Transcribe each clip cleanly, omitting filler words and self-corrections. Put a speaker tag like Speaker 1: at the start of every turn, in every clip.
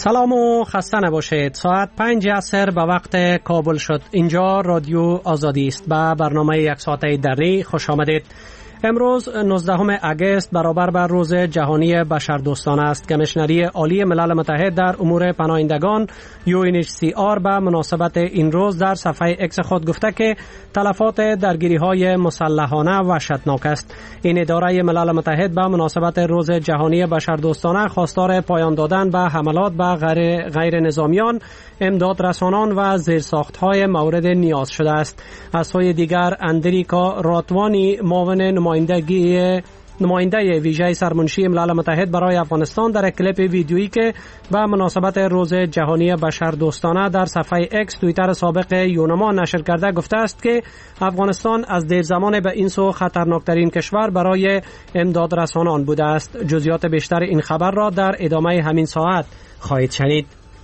Speaker 1: سلام و خسته نباشید. ساعت 5 عصر به وقت کابل شد. اینجا رادیو آزادی است. به برنامه یک ساعته دری خوش آمدید. امروز 19 اگست برابر بر روز جهانی بشردوستانه است. کمیشنری عالی ملل متحد در امور پناهندگان UNHCR به مناسبت این روز در صفحه اکس خود گفته که تلفات درگیری‌های مسلحانه وحشتناک است. این اداره ملل متحد به مناسبت روز جهانی بشردوستانه خواستار پایان دادن به حملات به غیر نظامیان، امداد رسانان و زیرساخت‌های مورد نیاز شده است. از سوی دیگر اندریکا راتوانی معاون نماینده ویژه سرمنشی ملل متحد برای افغانستان در کلیپ ویدیویی که به مناسبت روز جهانی بشردوستانه در صفحه اکس توییتر سابق یونما نشر کرده گفته است که افغانستان از دیر زمان به این سو خطرناکترین کشور برای امداد رسانان بوده است. جزئیات بیشتر این خبر را در ادامه همین ساعت خواهید شنید.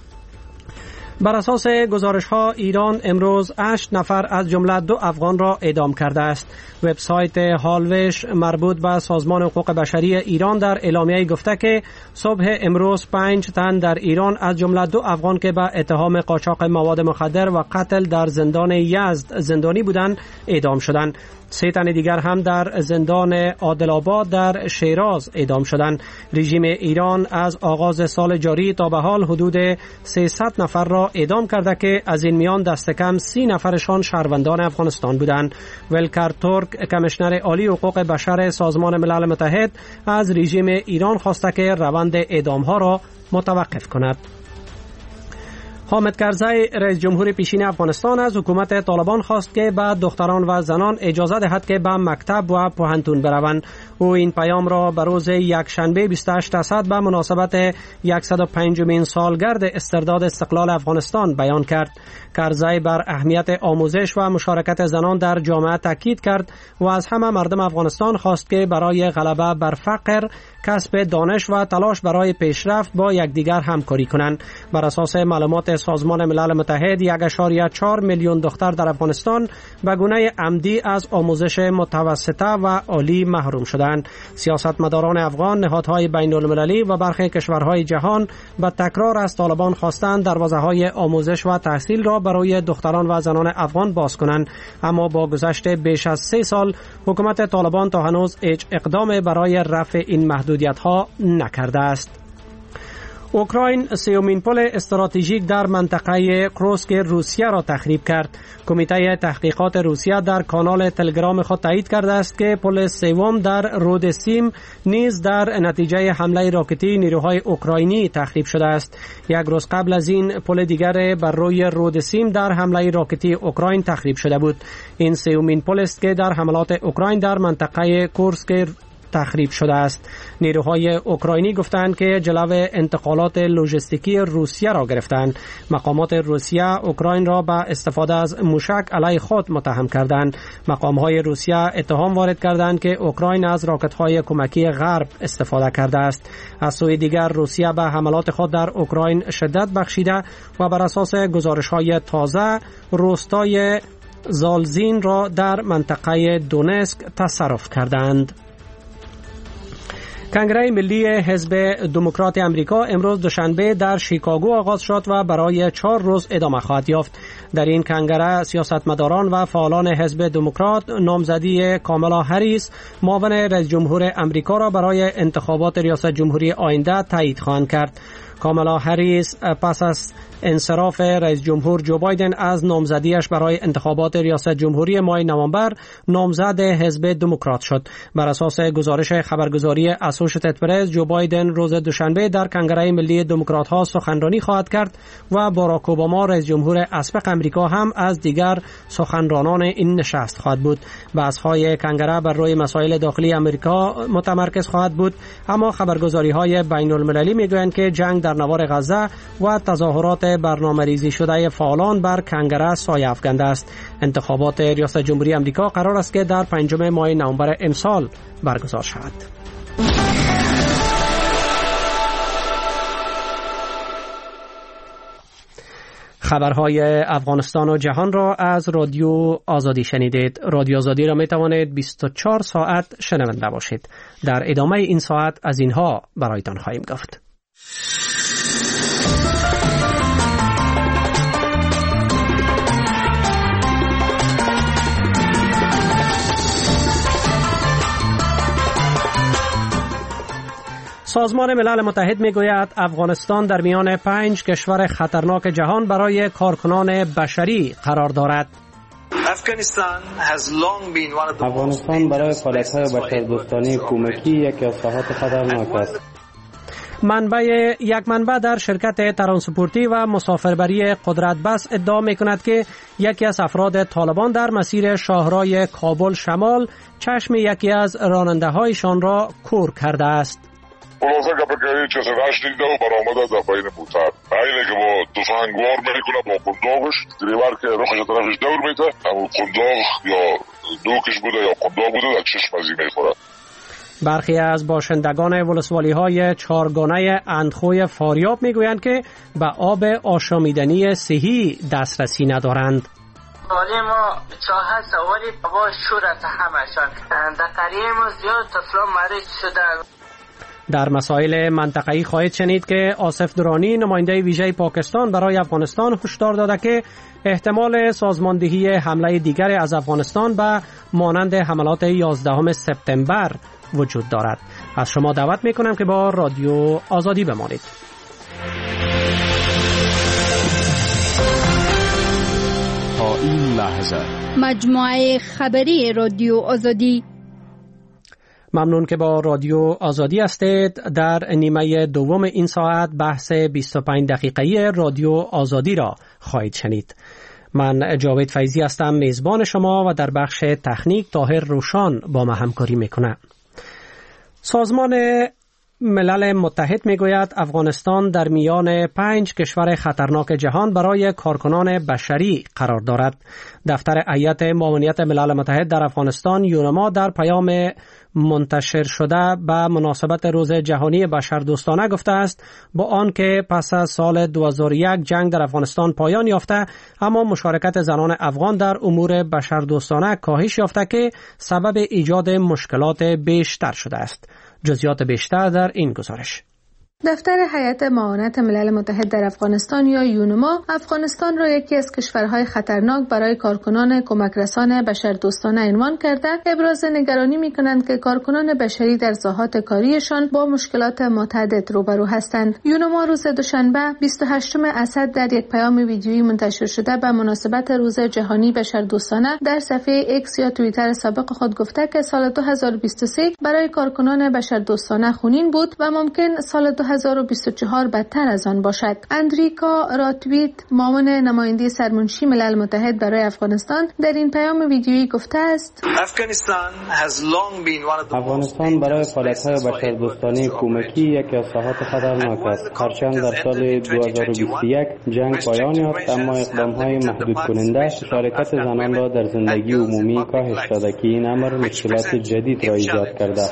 Speaker 1: بر اساس گزارش ها ایران امروز 8 نفر از جمله 2 افغان را اعدام کرده است. وبسایت هالوش مربوط به سازمان حقوق بشری ایران در اعلامیه گفته که صبح امروز 5 تن در ایران از جمله 2 افغان که به اتهام قاچاق مواد مخدر و قتل در زندان یزد زندانی بودند اعدام شدند. 3 تن دیگر هم در زندان عادل‌آباد در شیراز اعدام شدند. رژیم ایران از آغاز سال جاری تا به حال حدود 300 نفر را اعدام کرده که از این میان دست کم 30 نفرشان شهروندان افغانستان بودند. ولکر تورک کمیشنر عالی حقوق بشر سازمان ملل متحد از رژیم ایران خواسته که روند اعدام‌ها را متوقف کند. حامد کرزی رئیس جمهور پیشین افغانستان از حکومت طالبان خواست که به دختران و زنان اجازه دهد که به مکتب و پوهنتون بروند. او این پیام را به روز یکشنبه 28 اسد به مناسبت 105مین سالگرد استرداد استقلال افغانستان بیان کرد. کرزی بر اهمیت آموزش و مشارکت زنان در جامعه تاکید کرد و از همه مردم افغانستان خواست که برای غلبه بر فقر، کسب دانش و تلاش برای پیشرفت با یکدیگر همکاری کنند. بر اساس معلومات سازمان ملل متحد 1.4 میلیون دختر در افغانستان به گونه عمدی از آموزش متوسطه و عالی محروم شدند. سیاستمداران افغان، نهادهای بین المللی و برخی کشورهای جهان به تکرار از طالبان خواستند دروازه‌های آموزش و تحصیل را برای دختران و زنان افغان باز کنند، اما با گذشت بیش از 3 سال حکومت طالبان تا هنوز هیچ اقدام برای رفع این محدودیت‌ها نکرده است. اوکراین 3مین پل استراتژیک در منطقه کروسک روسیه را تخریب کرد. کمیته تحقیقات روسیه در کانال تلگرام خود تایید کرده است که پل سوم در رودسیم نیز در نتیجه حمله راکتی نیروهای اوکراینی تخریب شده است. یک روز قبل از این پل دیگر بر روی رودسیم در حمله راکتی اوکراین تخریب شده بود. این 3مین پل است که در حملات اوکراین در منطقه کورسک تخریب شده است. نیروهای اوکراینی گفتند که جلو انتقالات لوجستیکی روسیه را گرفتند. مقامات روسیه اوکراین را به استفاده از موشک علیه خود متهم کردند. مقامهای روسیه اتهام وارد کردند که اوکراین از راکت‌های کمکی غرب استفاده کرده است. از سوی دیگر روسیه به حملات خود در اوکراین شدت بخشیده و بر اساس گزارش‌های تازه روستای زالزین را در منطقه دونسک تصرف کردند. کنگره ملی حزب دموکرات امریکا امروز دوشنبه در شیکاگو آغاز شد و برای 4 روز ادامه خواهد یافت. در این کنگره سیاستمداران و فعالان حزب دموکرات نامزدی کامالا هریس معاون رئیس جمهور امریکا را برای انتخابات ریاست جمهوری آینده تایید خواهند کرد. کامالا هریس پس از انصراف رئیس جمهور جو بایدن از نامزدیش برای انتخابات ریاست جمهوری ماه نوامبر نامزد حزب دموکرات شد. بر اساس گزارش خبرگزاری اسوشیتد پرس جو بایدن روز دوشنبه در کنگره ملی دموکرات ها سخنرانی خواهد کرد و باراک اوباما رئیس جمهور اسبق امریکا هم از دیگر سخنرانان این نشست خواهد بود. بحث‌های کنگره بر روی مسائل داخلی امریکا متمرکز خواهد بود، اما خبرگزاری‌های بین‌المللی میگویند که جنگ در نوار غزه و تظاهرات برنامه‌ریزی شده فعالان بر کنگره سایه افکنده است. انتخابات ریاست جمهوری امریکا قرار است که در 5 ماه نوامبر امسال برگزار شود. خبرهای افغانستان و جهان را از رادیو آزادی شنیدید. رادیو آزادی را می توانید 24 ساعت شنونده باشید. در ادامه این ساعت از اینها برایتان خواهیم گفت. سازمان ملل متحد میگوید افغانستان در میان 5 کشور خطرناک جهان برای کارکنان بشری قرار دارد.
Speaker 2: افغانستان برای فعالیت‌های بشردوستانه کمکی یکی از ساحات خطرناک است.
Speaker 1: یک منبع در شرکت ترانسپورتی و مسافربری قدرت بس ادعا می‌کند که یکی از افراد طالبان در مسیر شاهرای کابل شمال چشم یکی از راننده‌هایشان را کور کرده است.
Speaker 3: خلاصه که بگیری چه سرش دیده و برآمده در پایین موتر اینه که با تفنگوار میکنه با قنداقش دریور که رخش طرفش دور میده همون قنداق یا دوکش بوده یا قنداق بوده در چشم ازی میخوره.
Speaker 1: برخی از باشندگان ولسوالی های چارگانه اندخوی فاریاب میگویند که به آب آشامیدنی صحی دسترسی ندارند.
Speaker 4: ولی ما چاه سواری با شورت همشان در قریه ما زیاد طفلان مریض شدن.
Speaker 1: در مسائل منطقه‌ای خواهید شنید که آصف درانی نماینده ویژه پاکستان برای افغانستان هشدار داده که احتمال سازماندهی حمله دیگر از افغانستان به مانند حملات 11 سپتامبر وجود دارد. از شما دعوت میکنم که با رادیو آزادی بمانید.
Speaker 5: تا این لحظه
Speaker 6: مجموعه خبری رادیو آزادی.
Speaker 1: ممنون که با رادیو آزادی هستید. در نیمه دوم این ساعت بحث 25 دقیقه‌ای رادیو آزادی را خواهید شنید. من جاوید فیضی هستم میزبان شما و در بخش تکنیک طاهر روشان با ما همکاری میکنه. سازمان ملل متحد میگوید افغانستان در میان 5 کشور خطرناک جهان برای کارکنان بشری قرار دارد. دفتر هیئت معاونیت ملل متحد در افغانستان یونما در پیام منتشر شده به مناسبت روز جهانی بشردوستانه گفته است با آنکه پس از سال 2001 جنگ در افغانستان پایان یافته اما مشارکت زنان افغان در امور بشردوستانه کاهش یافته که سبب ایجاد مشکلات بیشتر شده است. جزئیات بیشتر در این گزارش.
Speaker 7: دفتر هیئت معاونت ملل متحد در افغانستان یا یونما افغانستان را یکی از کشورهای خطرناک برای کارکنان کمکرسان بشردوستانه عنوان کرده ابراز نگرانی می‌کنند که کارکنان بشری در ساحات کاریشان با مشکلات متعدد روبرو هستند. یونما روز دوشنبه 28 اسد در یک پیام ویدیویی منتشر شده به مناسبت روز جهانی بشردوستانه در صفحه ایکس یا توییتر سابق خود گفته که سال 2023 برای کارکنان بشردوستانه خونین بود و ممکن سال 2024 بدتر از آن باشد. اندریکا راتویت معاون نماینده سرمنشی ملل متحد برای افغانستان در این پیام ویدیویی گفته است
Speaker 2: افغانستان برای فعالیت‌های بشردوستانه کمکی یکی از ساحات خطرناک است. هرچند در سال 2021 جنگ پایان یافت اما اقدام‌های محدود کننده مشارکت زنان را در زندگی عمومی کاهش داده که این امر مشکلات جدید را ایجاد کرده.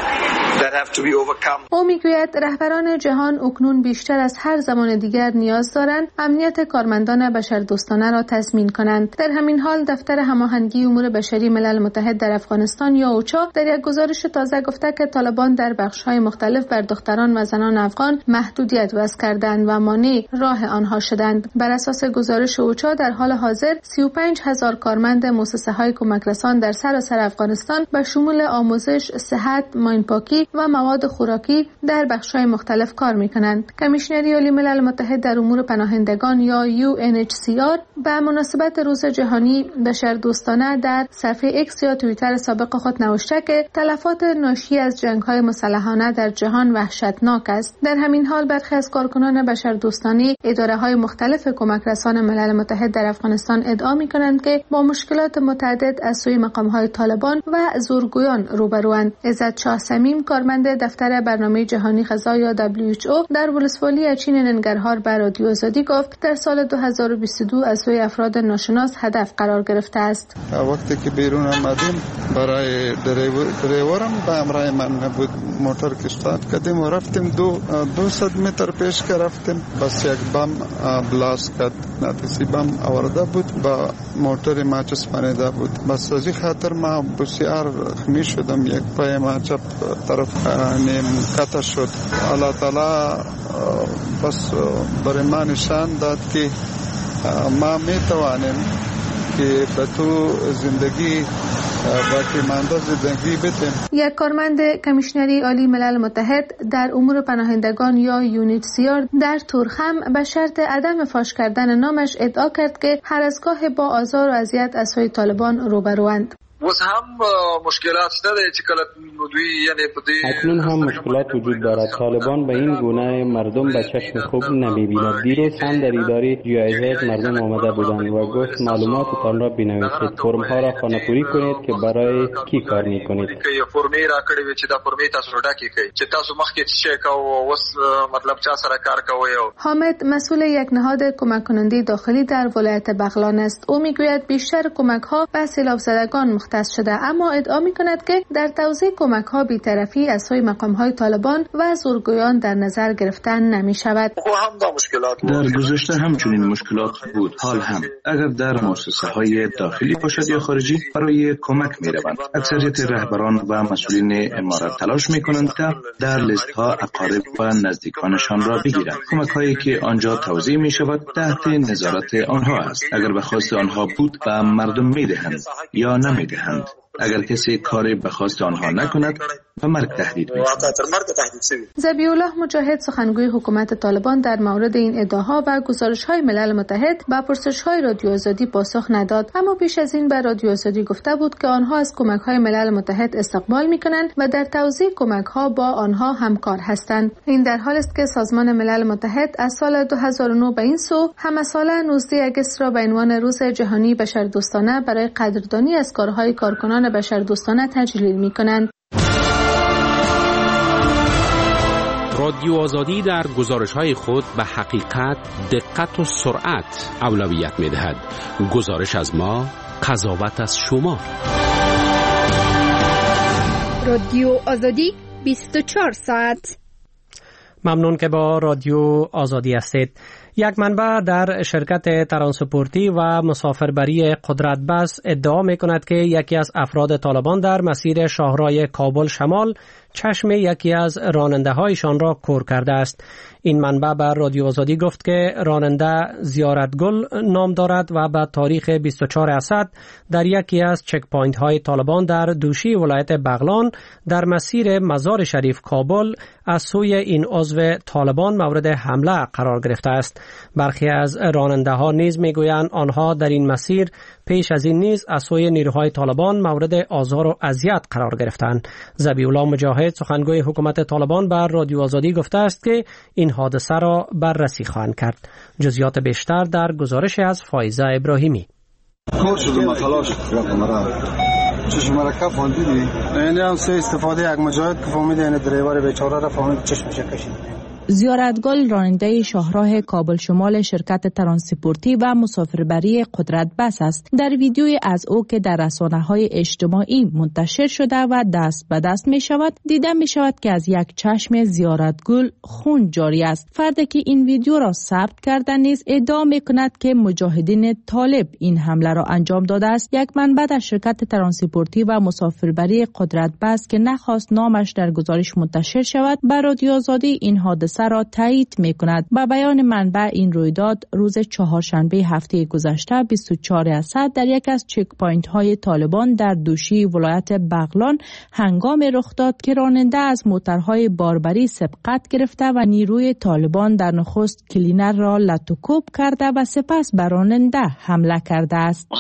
Speaker 7: او میگوید رهبران جهان اکنون بیشتر از هر زمان دیگر نیاز دارند امنیت کارمندان بشردوستانه را تضمین کنند. در همین حال دفتر هماهنگی امور بشری ملل متحد در افغانستان یا اوچا در یک گزارش تازه گفته که طالبان در بخش‌های مختلف بر دختران و زنان افغان محدودیت وضع کردند و مانع راه آنها شدند. بر اساس گزارش اوچا در حال حاضر 35,000 کارمند مؤسسه‌های کمکرسان در سراسر افغانستان به شمول آموزش، صحت، ماینپاکی و مواد خوراکی در بخش‌های مختلف کار می‌کنند. کمیشنری عالی ملل متحد در امور پناهندگان یا UNHCR به مناسبت روز جهانی بشردوستانه در صفحه ایکس یا توییتر سابق خود نوشته که تلفات ناشی از جنگ‌های مسلحانه در جهان وحشتناک است. در همین حال برخی از کارکنان بشردوستانه اداره‌های مختلف کمکرسان ملل متحد در افغانستان ادعا می‌کنند که با مشکلات متعدد از سوی مقام‌های طالبان و زورگویان روبروند. عزت شاه صمیم کارمند دفتر برنامه جهانی غذا یا WHO در ولسوالی اچین ننگرهار به رادیو آزادی گفت در سال 2022 از سوی افراد ناشناس هدف قرار گرفته است.
Speaker 8: وقتی که بیرون آمدیم برای دریورم به همراه من نبود، موتور که استارت کردیم و رفتیم 200 متر پیش که رفتیم بس یک بم بلاست کرد. نتیسی بم آورده بود با موتور ما چسبانیده بود. بس از این خاطر ما بسیار خمی شدم. یک پای ما چپ طرف نیم کتا شد. الله تعالی بس برای ما نشان داد که ما می توانیم که به تو زندگی باقیمانده زندگی بتیم.
Speaker 7: یک کارمند کمیشنری عالی ملل متحد در امور پناهندگان یا یونیتسیار در تورخم به شرط عدم فاش کردن نامش ادعا کرد که هر از گاه با آزار و اذیت از سوی طالبان روبروند.
Speaker 2: اکنون هم مشکلات وجود دارد. طالبان به این گونه مردم به چشم خوب نمی‌بیند. دیروز هم در اداره جایزه مردم آمده بودند و گفت معلوماتتان را بنویسید، فرم‌ها را خانه‌پوری کنید که برای کی کار می‌کنید.
Speaker 7: حامد مسئول یک نهاد کمک کننده داخلی در ولایت بغلان است. او میگوید بیشتر کمک‌ها به سیلاب زدگان مختص شده، اما ادعا می‌کند که در توزیع کمک‌ها بی‌طرفی از سوی مقام‌های طالبان و زورگویان در نظر گرفته نمی‌شود.
Speaker 9: در گذشته همچنین مشکلات بود. حال هم اگر در مؤسسه‌های داخلی باشد یا خارجی برای کمک می‌روند. اکثریت رهبران و مسئولین امارات تلاش می‌کنند تا در لیست‌ها اقارب و نزدیکانشان را بگیرند. کمک‌هایی که آنجا توزیع می‌شود تحت نظارت آنها است. اگر به خواست آنها بود به مردم می‌دهند یا نمی‌دهند. اگر کسی کاری به خواست آنها نکند به مرگ تهدید می‌شود.
Speaker 7: ذبیح الله مجاهد سخنگوی حکومت طالبان در مورد این ادعاها و گزارش‌های ملل متحد به پرسش‌های رادیو آزادی پاسخ نداد، اما پیش از این به رادیو آزادی گفته بود که آنها از کمک‌های ملل متحد استقبال می‌کنند و در توزیع کمک‌ها با آنها همکار هستند. این در حالی است که سازمان ملل متحد از سال 2009 به این سو همساله 19 اگست را به عنوان روز جهانی بشردوستانه برای قدردانی از کارهای کارکنان بشردوستانه تجلیل می‌کنند.
Speaker 5: رادیو آزادی در گزارش‌های خود به حقیقت، دقت و سرعت اولویت می‌دهد. گزارش از ما، قضاوت از شما.
Speaker 6: رادیو آزادی 24 ساعت.
Speaker 1: ممنون که با رادیو آزادی هستید. یک منبع در شرکت ترانسپورتی و مسافربری قدرت بس ادعا می کند که یکی از افراد طالبان در مسیر شاهراه کابل شمال چشم یکی از راننده هایشان را کور کرده است. این منبع بر رادیو آزادی گفت که راننده زیارتگل نام دارد و به تاریخ 24 اسد در یکی از چک پوینت های طالبان در دوشی ولایت بغلان در مسیر مزار شریف کابل از سوی این عضو طالبان مورد حمله قرار گرفته است. برخی از راننده ها نیز میگویند آنها در این مسیر پیش از این نیز از سوی نیروهای طالبان مورد آزار و اذیت قرار گرفتند. ذبیح الله مجاهد سخنگوی حکومت طالبان بر رادیو آزادی گفته است که این حادثه را بررسی خواهند کرد. جزئیات بیشتر در گزارش از فایزه ابراهیمی.
Speaker 8: کار شده تلاش چشم مرکب فهمیدی؟ یعنی هم سه استفاده یک مجاهد که فهمیده یعنی دریور بیچاره را فهمید چشمش کشید.
Speaker 10: زیارتگل راننده شاهراه کابل شمال شرکت ترانسپورتی و مسافربری قدرت بس است. در ویدیوی از او که در رسانه‌های اجتماعی منتشر شده و دست به دست می شود دیده می شود که از یک چشم زیارتگل خون جاری است. فردی که این ویدیو را ثبت کرده نیز ادعا می کند که مجاهدین طالب این حمله را انجام داده است. یک منبع در شرکت ترانسپورتی و مسافربری قدرت بس که نخواست نامش در گزارش منتشر شود بر رادیو آزادی این حادثه را تایید می کند. با بیان منبع این رویداد روز چهارشنبه هفته گذشته 24 اسد در یک از چک پوینت های طالبان در دوشی ولایت بغلان هنگام رخ داد که راننده از موترهای باربری سبقت گرفته و نیروی طالبان در نخست کلینر را لطوکوب کرده و سپس بر راننده حمله کرده است.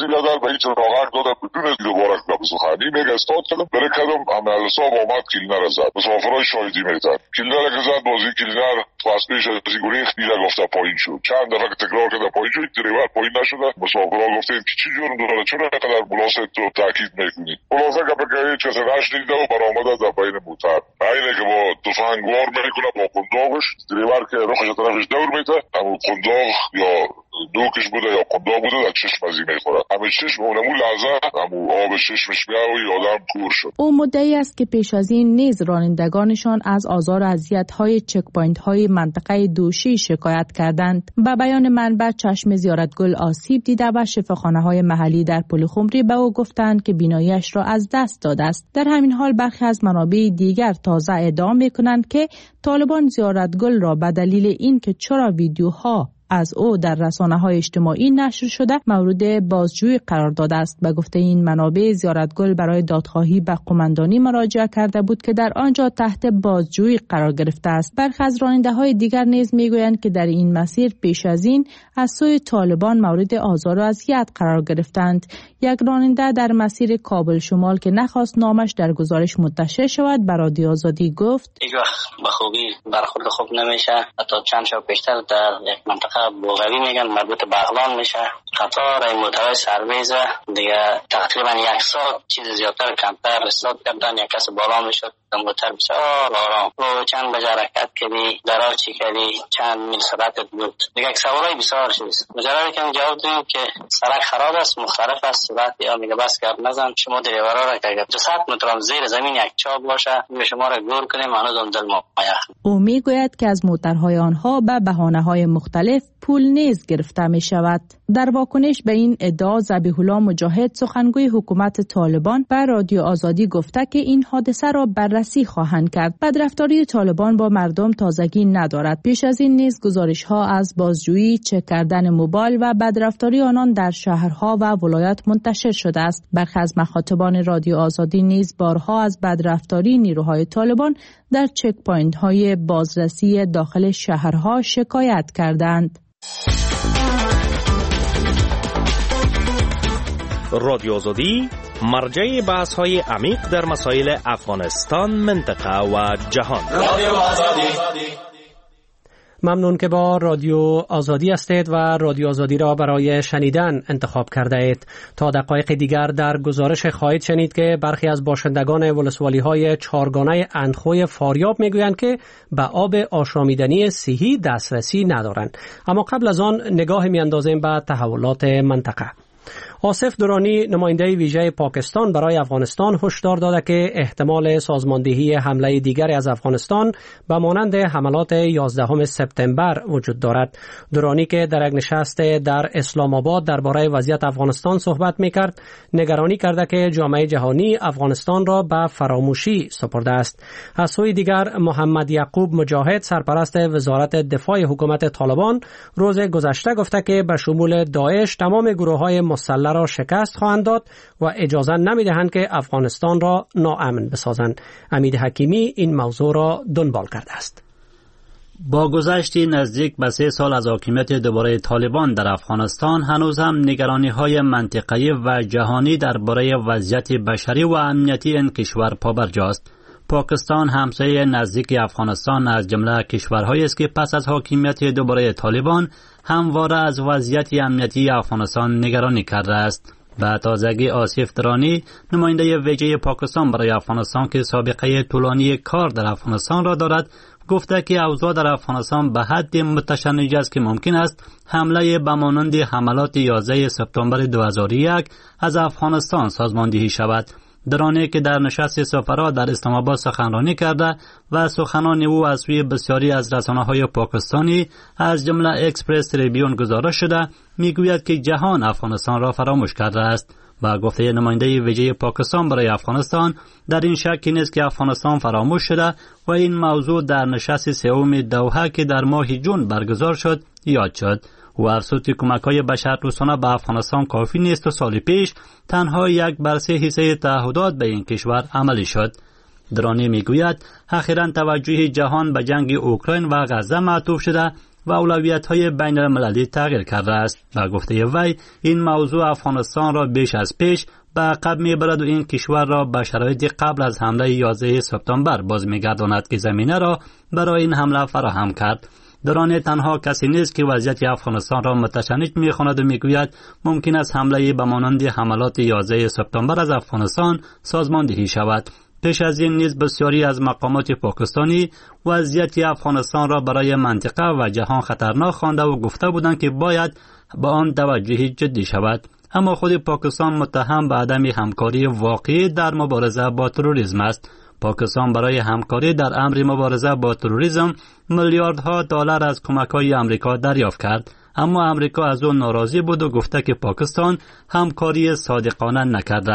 Speaker 3: پس پیش از این گریخت دیده گفته پایین شد. چند دفعه تکرار کرده پایین شد، دریور پایین نشده. مسافرها گفتند که چی جرم داره، چرا اینقدر بلاست رو تاکید میکنید؟ خلاصه که بگه کسی نشنیده و برآمده در پایین موتر. اینه که با تفنگوار میکنه با قنداقش، دریور که رخش طرفش دور میده، اما قنداق یا دوکش بوده یا قنداق بوده در چشم ازی میخوره. همه چشم اونمون لحظه همون آب چشمش میاد و آدم کور شد.
Speaker 10: او مدعی است که پیش از این نیز رانندگانشان از آزار و اذیت‌های چک پوینت های منطقه دوشی شکایت کردند. با بیان منبع چشم زیارتگل آسیب دیده و شفاخانه‌های محلی در پلخمری به او گفتند که بیناییش را از دست داده است. در همین حال برخی از منابع دیگر تازه ادعا می‌کنند که طالبان زیارتگل را به دلیل اینکه چرا ویدیوها از او در رسانه‌های اجتماعی نشر شده مورد بازجویی قرار داده است. به گفته این منابع، زیارتگل برای دادخواهی به قماندانی مراجعه کرده بود که در آنجا تحت بازجویی قرار گرفته است. برخی از راننده‌های دیگر نیز میگویند که در این مسیر پیش از این از سوی طالبان مورد آزار و اذیت قرار گرفتند. یک راننده در مسیر کابل شمال که نخواست نامش در گزارش منتشر شود به رادیو آزادی گفت:
Speaker 11: هیچ وقت به خوبی برخورد خوب نمیشه. حتی چند شب پیشتر در یک منطقه بوغوی میگن مربوط به اقلان میشه، قطار این موتورهای سرویس دیگه تقریبا یک ساعت چیز زیادتر کمتر استاد کردن. یک کس بالا میشد موتور بسیار آرام و چند بجا حرکت کردی، درار چی کردی، چند میل سرعتت بود دیگه. سوارای بسیار چیز مجرد که جواب دیم که سرک خراب است، مختلف است، سرعت یا میگه بس کرد نزن. شما دریورا را که 200 متر زیر زمین یک چاب باشه به شما را گور کنیم هنوز اون دل ما یخ.
Speaker 10: او میگوید که از موترهای آنها به بهانه‌های مختلف پول نیز گرفته می شود. در واکنش به این ادعا ذبیح الله مجاهد سخنگوی حکومت طالبان به رادیو آزادی گفته که این حادثه را بررسی خواهند کرد. بدرفتاری طالبان با مردم تازگی ندارد. پیش از این نیز گزارش‌ها از بازجویی، چک کردن موبایل و بدرفتاری آنان در شهرها و ولایات منتشر شده است. برخی از مخاطبان رادیو آزادی نیز بارها از بدرفتاری نیروهای طالبان در چک پوینت‌های بازرسی داخل شهرها شکایت کردند.
Speaker 12: رادیو آزادی مرجع بحث‌های عمیق در مسائل افغانستان، منطقه و جهان. رادیو آزادی.
Speaker 1: ممنون که با رادیو آزادی هستید و رادیو آزادی را برای شنیدن انتخاب کرده اید. تا دقایق دیگر در گزارش خواهید شنید که برخی از باشندگان ولسوالی‌های چهارگانه اندخوی فاریاب میگویند که به آب آشامیدنی صحی دسترسی ندارند. اما قبل از آن نگاه میاندازیم به تحولات منطقه. آصف درانی نماینده ویژه پاکستان برای افغانستان هشدار داده که احتمال سازماندهی حمله دیگری از افغانستان به مانند حملات 11 سپتامبر وجود دارد. درانی که در یک نشست در اسلام آباد درباره وضعیت افغانستان صحبت می‌کرد، نگرانی کرده که جامعه جهانی افغانستان را به فراموشی سپرده است. از سوی دیگر محمد یعقوب مجاهد سرپرست وزارت دفاع حکومت طالبان روز گذشته گفته که به شمول داعش تمام گروه‌های مسلح را شکست خواهند داد و اجازه نمی‌دهند که افغانستان را ناامن بسازند. امید حکیمی این موضوع را دنبال کرده است.
Speaker 13: با گذشت نزدیک به 3 سال از حاکمیت دوباره طالبان در افغانستان، هنوز هم نگرانی‌های منطقه‌ای و جهانی درباره وضعیت بشری و امنیتی این کشور پابرجاست. پاکستان همسایه نزدیک افغانستان از جمله کشورهایی است که پس از حاکمیت دوباره طالبان همواره از وضعیت امنیتی افغانستان نگرانی کرده است. به تازگی آصف درانی نماینده ویژه پاکستان برای افغانستان که سابقه طولانی کار در افغانستان را دارد گفته که اوضاع در افغانستان به حد متشنج است که ممکن است حمله به مانند حملات 11 سپتامبر 2001 از افغانستان سازماندهی شود. درانی که در نشست سفرا در اسلام آباد سخنرانی کرده و سخنان او از سوی بسیاری از رسانه‌های پاکستانی از جمله اکسپرس تریبیون گزارش شده، میگوید که جهان افغانستان را فراموش کرده است. و گفته نماینده ویژه پاکستان برای افغانستان در این شکی نیست که افغانستان فراموش شده و این موضوع در نشست سوم دوحه که در ماه جون برگزار شد یاد شد. و افزود که کمک‌های بشردوستانه به افغانستان کافی نیست و سال پیش تنها 1/3 تعهدات به این کشور عملی شد. درانی میگوید اخیراً توجه جهان به جنگ اوکراین و غزه معطوف شده و اولویت‌های بین‌المللی تغییر کرده است. و گفته وی این موضوع افغانستان را بیش از پیش به عقب می‌برد و این کشور را به شرایط قبل از حمله 11 سپتامبر باز می‌گرداند که زمینه را برای این حمله فراهم کرد. درانی تنها کسی نیست که وضعیت افغانستان را متشنج می‌خواند و میگوید ممکن است حمله به مانند حملات 11 سپتامبر از افغانستان سازماندهی شود. پیش از این نیز بسیاری از مقامات پاکستانی وضعیت افغانستان را برای منطقه و جهان خطرناک خوانده و گفته بودند که باید به آن توجه جدی شود. اما خود پاکستان متهم به عدم همکاری واقعی در مبارزه با تروریسم است. پاکستان برای همکاری در امر مبارزه با تروریسم میلیاردها دلار از کمک‌های آمریکا دریافت کرد، اما آمریکا از آن ناراضی بود و گفته که پاکستان همکاری صادقانه نکرده است.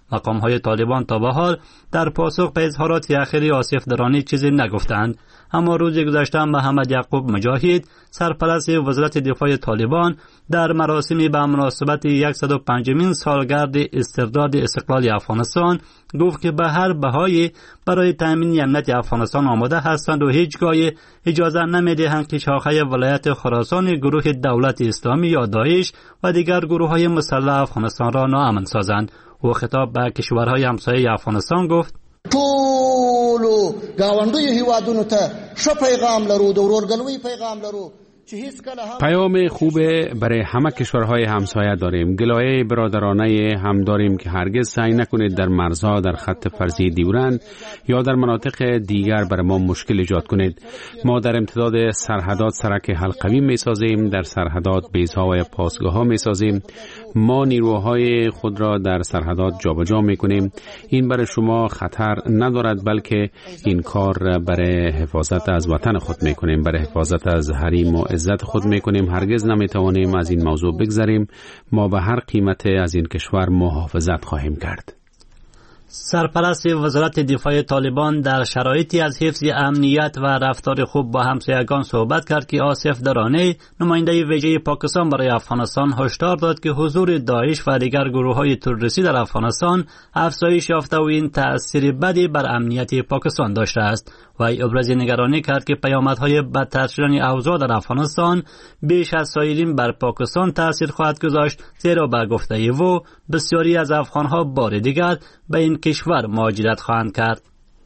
Speaker 13: مقام‌های طالبان تا به حال در پاسخ به اظهارات اخیر آصف درانی چیزی نگفتند. اما روز گذشته محمد یعقوب مجاهد سرپرست وزارت دفاع طالبان در مراسمی به مناسبت 105مین سالگرد استرداد استقلال افغانستان گفت که به هر بهایی برای تامین امنیت افغانستان آماده هستند و هیچگاه اجازه نمیدهند که شاخه ولایت خراسان گروه دولت اسلامی یا داعش و دیگر گروه‌های مسلح افغانستان را ناامن سازند. او خطاب به کشورهای همسایه افغانستان گفت:
Speaker 14: ټولو گاونډیو هیوادونو ته ښه پیغام لرو، د ورورګلوۍ پیغام لرو.
Speaker 5: پیام خوب برای همه کشورهای همسایه داریم. گلایه برادرانه هم داریم که هرگز سعی نکنید در مرزها در خط فرضی دیورند یا در مناطق دیگر بر ما مشکل ایجاد کنید. ما در امتداد سرحدات سرک حلقوی می سازیم، در سرحدات بیس‌ها و پاسگاه‌ها می سازیم. ما نیروهای خود را در سرحدات جابجا می کنیم. این برای شما خطر ندارد، بلکه این کار برای حفاظت از وطن خود می کنیم، برای حفاظت از حریم و عزت خود می کنیم. هرگز نمی توانیم از این موضوع بگذریم. ما به هر قیمت از این کشور محافظت خواهیم کرد.
Speaker 13: سرپرست وزارت دفاع طالبان در شرایطی از حفظ امنیت و رفتار خوب با همسایگان صحبت کرد که آصف درانی نماینده ویژه پاکستان برای افغانستان هشدار داد که حضور داعش و دیگر گروه‌های تروریستی در افغانستان افزایش یافته و این تأثیر بدی بر امنیت پاکستان داشته است و ابراز نگرانی کرد که پیامدهای بدتر شدن اوضاع در افغانستان بیش از سایرین بر پاکستان تأثیر خواهد گذاشت، زیرا به گفته او بسیاری از افغانها بار دیگر به این کشور مهاجرت خواهند کرد.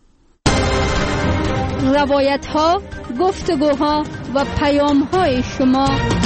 Speaker 6: روایت‌ها، گفتگوها و پیام‌های شما.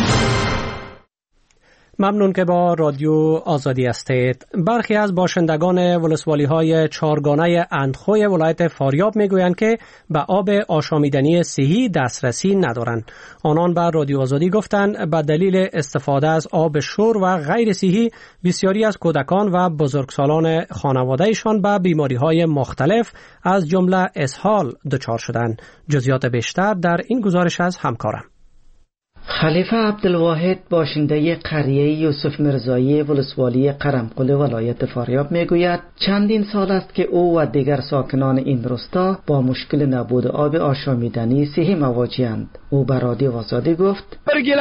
Speaker 1: ممنون که با رادیو آزادی هستید. برخی از باشندگان ولسوالی‌های چهارگانه اندخوی ولایت فاریاب میگویند که به آب آشامیدنی صحی دسترسی ندارند. آنان به رادیو آزادی گفتند به دلیل استفاده از آب شور و غیر صحی بسیاری از کودکان و بزرگسالان خانواده‌شان به بیماری‌های مختلف از جمله اسهال دچار شدند. جزئیات بیشتر در این گزارش از همکارم.
Speaker 15: خلیفه عبدالواحد باشنده قریه یوسف مرزایی ولسوالی قرمقل ولایت فاریاب میگوید چندین سال است که او و دیگر ساکنان این روستا با مشکل نبود آب آشامیدنی صحی مواجه‌اند. او به رادیو آزادی گفت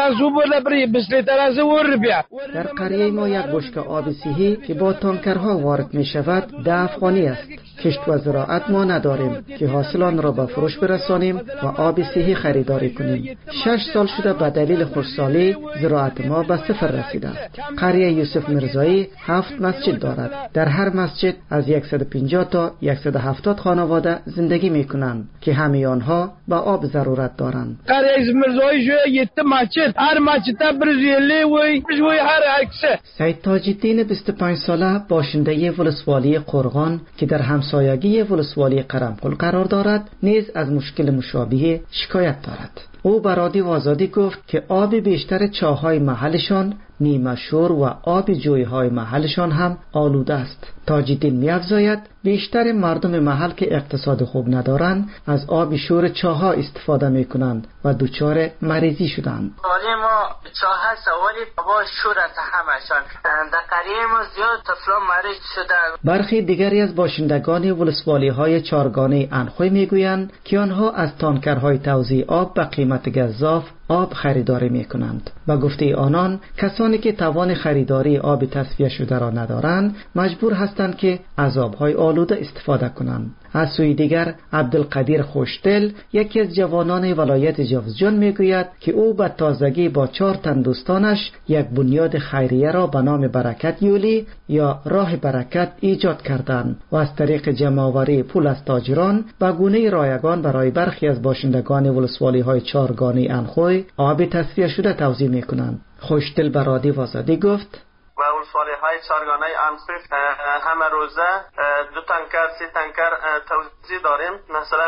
Speaker 15: در قریه ما یک بشکه آب صحی که با تانکرها وارد می شود 10 افغانی است. کشت و زراعت ما نداریم که حاصلان را به فروش برسانیم و آب صحی خریداری کنیم. 6 سال شده به دلیل خشکسالی زراعت ما به صفر رسیده است. قریه یوسف مرزایی 7 مسجد دارد. در هر مسجد از 150 تا 170 خانواده زندگی می کنند که همه آنها به آب ضرورت دارند.
Speaker 16: قریه یوسف مرزایی جو 7 مسجد، هر مسجد برزیلی و هر عکسه.
Speaker 15: سید تاج الدین 25 ساله باشنده ولسوالی قرغان که در همسایگی ولسوالی قرمقل قرار دارد نیز از مشکل مشابه شکایت دارد. او به رادیو آزادی گفت که آب بیشتر چاهای محلشان نیمه شور و آب جویهای محلشان هم آلوده است. تاج‌الدین می‌افزاید بیشتر مردم محل که اقتصاد خوب ندارند از آب شور چاها استفاده می‌کنند و دچار مریضی شدند.
Speaker 4: ما چاها سوالی با شور از همشان در قریه ما زیاد طفلان مریض شدند.
Speaker 15: برخی دیگری از باشندگان ولسوالی‌های چهارگانه انخوی می‌گویند که آنها از تانکرهای توزیع آب به قیمت گزاف آب خریداری می‌کنند. با گفته آنان کسانی که توان خریداری آب تصفیه شده را ندارند مجبور هستند که از آب‌های آلوده استفاده کنند. از سوی دیگر عبدالقدیر خوشدل یکی از جوانان ولایت جوزجان میگوید که او به تازگی با 4 تن دوستانش یک بنیاد خیریه را به نام برکت یولی یا راه برکت ایجاد کردند و از طریق جمع‌آوری پول از تاجران به گونه رایگان برای برخی از باشندگان ولسوالی‌های چهارگانه انخوی آب تصفیه شده توزیع می‌کنند. خوشدل به رادیو آزادی گفت
Speaker 17: و ولسوالی‌های چهارگانه انخوی همه روزه 2 تانکر 3 تانکر توزیع داریم. مثلا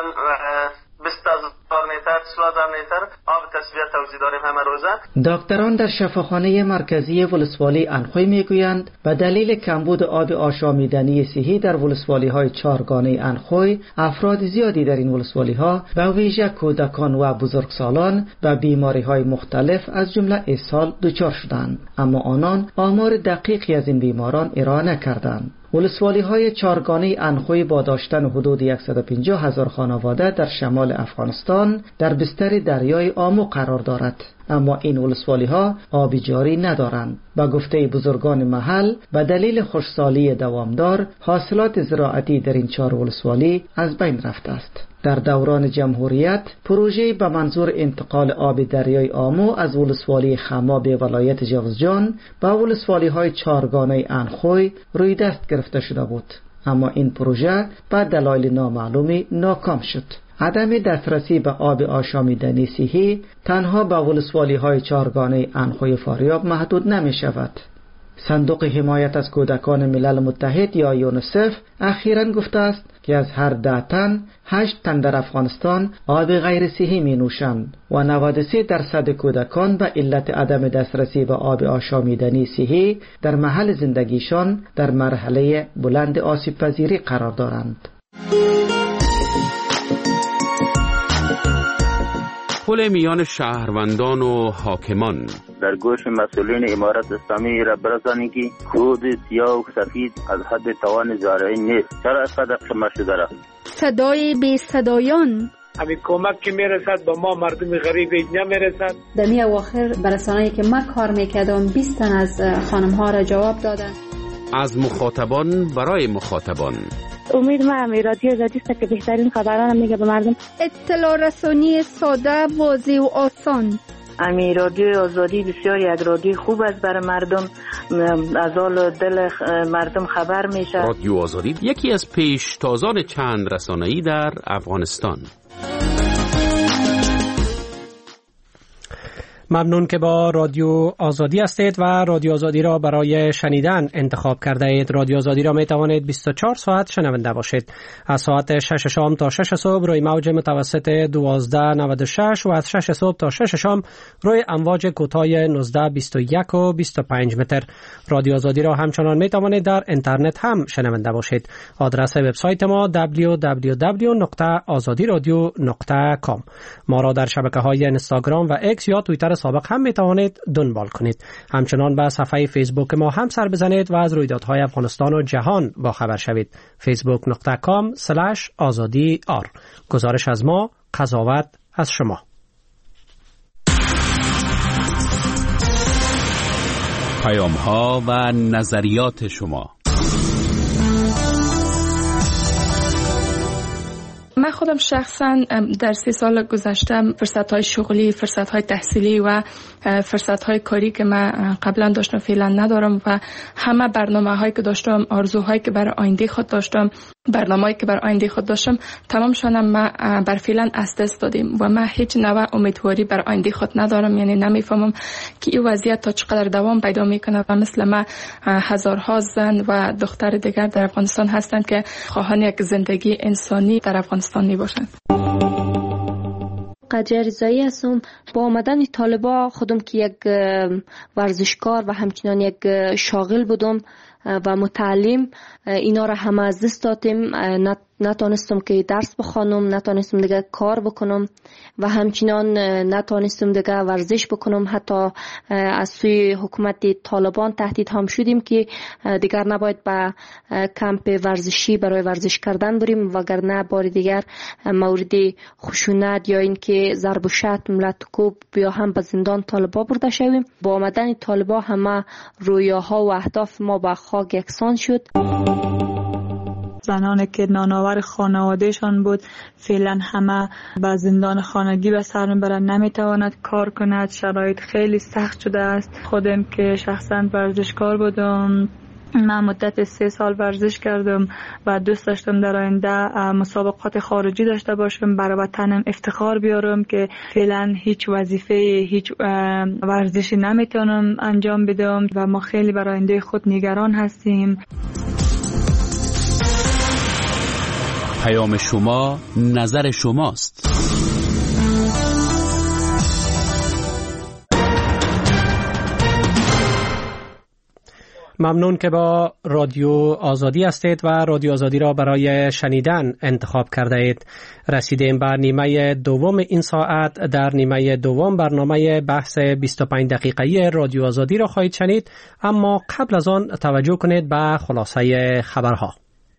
Speaker 17: 20,000 لیتر 40,000 لیتر آب تصفیه توزیع داریم همه روزه.
Speaker 15: دکتران در شفاخانه مرکزی ولسوالی انخوی میگویند به دلیل کمبود آب آشامیدنی صحی در ولسوالی‌های چهارگانه انخوی افراد زیادی در این ولسوالی‌ها به ویژه کودکان و بزرگسالان به بیماری‌های مختلف از جمله اسهال دچار شدند، اما آنان آمار دقیقی از این بیماران ارائه نکردند. ولسوالی‌های چارگانه انخوی با داشتن حدود 150,000 خانواده در شمال افغانستان در بستر دریای آمو قرار دارد، اما این ولسوالی‌ها آب جاری ندارند. با گفته بزرگان محل به دلیل خشکسالی دوامدار حاصلات زراعتی در این 4 ولسوالی از بین رفته است. در دوران جمهوریت پروژه به منظور انتقال آب دریای آمو از ولسوالی خماب ولایت جوزجان به ولسوالی‌های چارگانه انخوی روی دست گرفته شده بود، اما این پروژه به دلایل نامعلومی ناکام شد. عدم دسترسی به آب آشامیدنی صحی تنها به ولسوالی‌های چارگانه انخوی فاریاب محدود نمی شود. صندوق حمایت از کودکان ملل متحد یا یونیسف اخیراً گفته است که از هر 10 تن 8 تن در افغانستان آب غیر صحی می نوشند و 93% کودکان به علت عدم دسترسی به آب آشامیدنی صحی در محل زندگیشان در مرحله بلند آسیب پذیری قرار دارند.
Speaker 5: پل میان شهروندان و حاکمان
Speaker 18: در گوش مسئولین امارت اسلامی را برسانید که کود سیاه و سفید از حد توان زارعین نیست. چرا اینقدر شما شده را؟
Speaker 6: صدای بی صدایان
Speaker 16: همین کمک که میرسد به ما مردم غریب نمیرسد.
Speaker 19: دمی اواخر برسانه‌ای که من کار میکردم 20 تن از خانم ها را جواب دادن.
Speaker 5: از مخاطبان برای مخاطبان.
Speaker 20: امید ما رادیو آزادی است که بهترین خبران میگه به مردم.
Speaker 6: اطلاع رسانی ساده، واضح و آسان.
Speaker 20: رادیو آزادی بسیار یک رادیو خوب است برای مردم، از حال دل مردم خبر میشه.
Speaker 5: رادیو آزادی یکی از پیشتازان چند رسانه‌ای در افغانستان.
Speaker 1: ممنون که با رادیو آزادی هستید و رادیو آزادی را برای شنیدن انتخاب کرده اید. رادیو آزادی را می توانید 24 ساعت شنونده باشید. از ساعت 6 شام تا 6 صبح روی موج متوسط 1296 و از 6 صبح تا 6 شام روی امواج کوتاه 19 21 و 25 متر. رادیو آزادی را همچنان می توانید در اینترنت هم شنونده باشید. آدرس وبسایت ما www.azadiradio.com. ما را در شبکه‌های اینستاگرام و ایکس یا توییتر سابق هم می توانید دنبال کنید. همچنان به صفحه فیسبوک ما هم سر بزنید و از رویدادهای افغانستان و جهان با خبر شوید. facebook.com/azadi.r. گزارش از ما، قضاوت از شما.
Speaker 5: پیام‌ها و نظریات شما.
Speaker 21: من خودم شخصا در 3 سال گذشته فرصت‌های شغلی، فرصت‌های تحصیلی و فرصت‌های کاری که من قبلا داشتم فعلا ندارم و همه برنامه‌هایی که داشتم، آرزوهایی که برای آینده خود داشتم، برنامه‌ای که برای آینده خود داشتم، تمامشون ما بر فعلا از دست دادیم و من هیچ نوع امیدواری برای آینده خود ندارم. یعنی نمیفهمم که این وضعیت تا چقدر دوام پیدا میکنه و مثل ما هزارها زن و دختر دیگر در افغانستان هستند که خواهان یک زندگی انسانی در افغانستان میباشند.
Speaker 22: قدر رضایی هستم. با آمدن طالبا خودم که یک ورزشکار و همچنان یک شاغل بودم و متعلم، اینا را همه از دست دادیم. نتونستم که درس بخوانم، نتونستم دیگه کار بکنم و همچنان نتونستم دیگه ورزش بکنم. حتی از سوی حکومت طالبان تهدید هم شدیم که دیگر نباید به کمپ ورزشی برای ورزش کردن بریم، وگرنه بار دیگر مورد خشونت یا اینکه ضرب و شتم، ملت کوب یا هم به زندان طالبا برده شویم. با آمدن طالبا همه رویاها و اهداف ما به خاک یکسان شد.
Speaker 23: زنانی که نانآور خانوادهشان بود فعلا همه به زندان خانگی به سر میبرند، نمیتواند کار کند. شرایط خیلی سخت شده است. خودم که شخصا ورزشکار بودم، من مدت 3 سال ورزش کردم و دوست داشتم در آینده مسابقات خارجی داشته باشم، برای وطنم افتخار بیارم که فعلا هیچ وظیفه، هیچ ورزشی نمیتونم انجام بدم و ما خیلی برای آینده خود نگران هستیم.
Speaker 5: پیام شما، نظر شماست.
Speaker 1: ممنون که با رادیو آزادی هستید و رادیو آزادی را برای شنیدن انتخاب کرده اید. رسیدیم به نیمه دوم این ساعت. در نیمه دوم برنامه بحث 25 دقیقه‌ای رادیو آزادی را خواهید شنید، اما قبل از آن توجه کنید به خلاصه خبرها.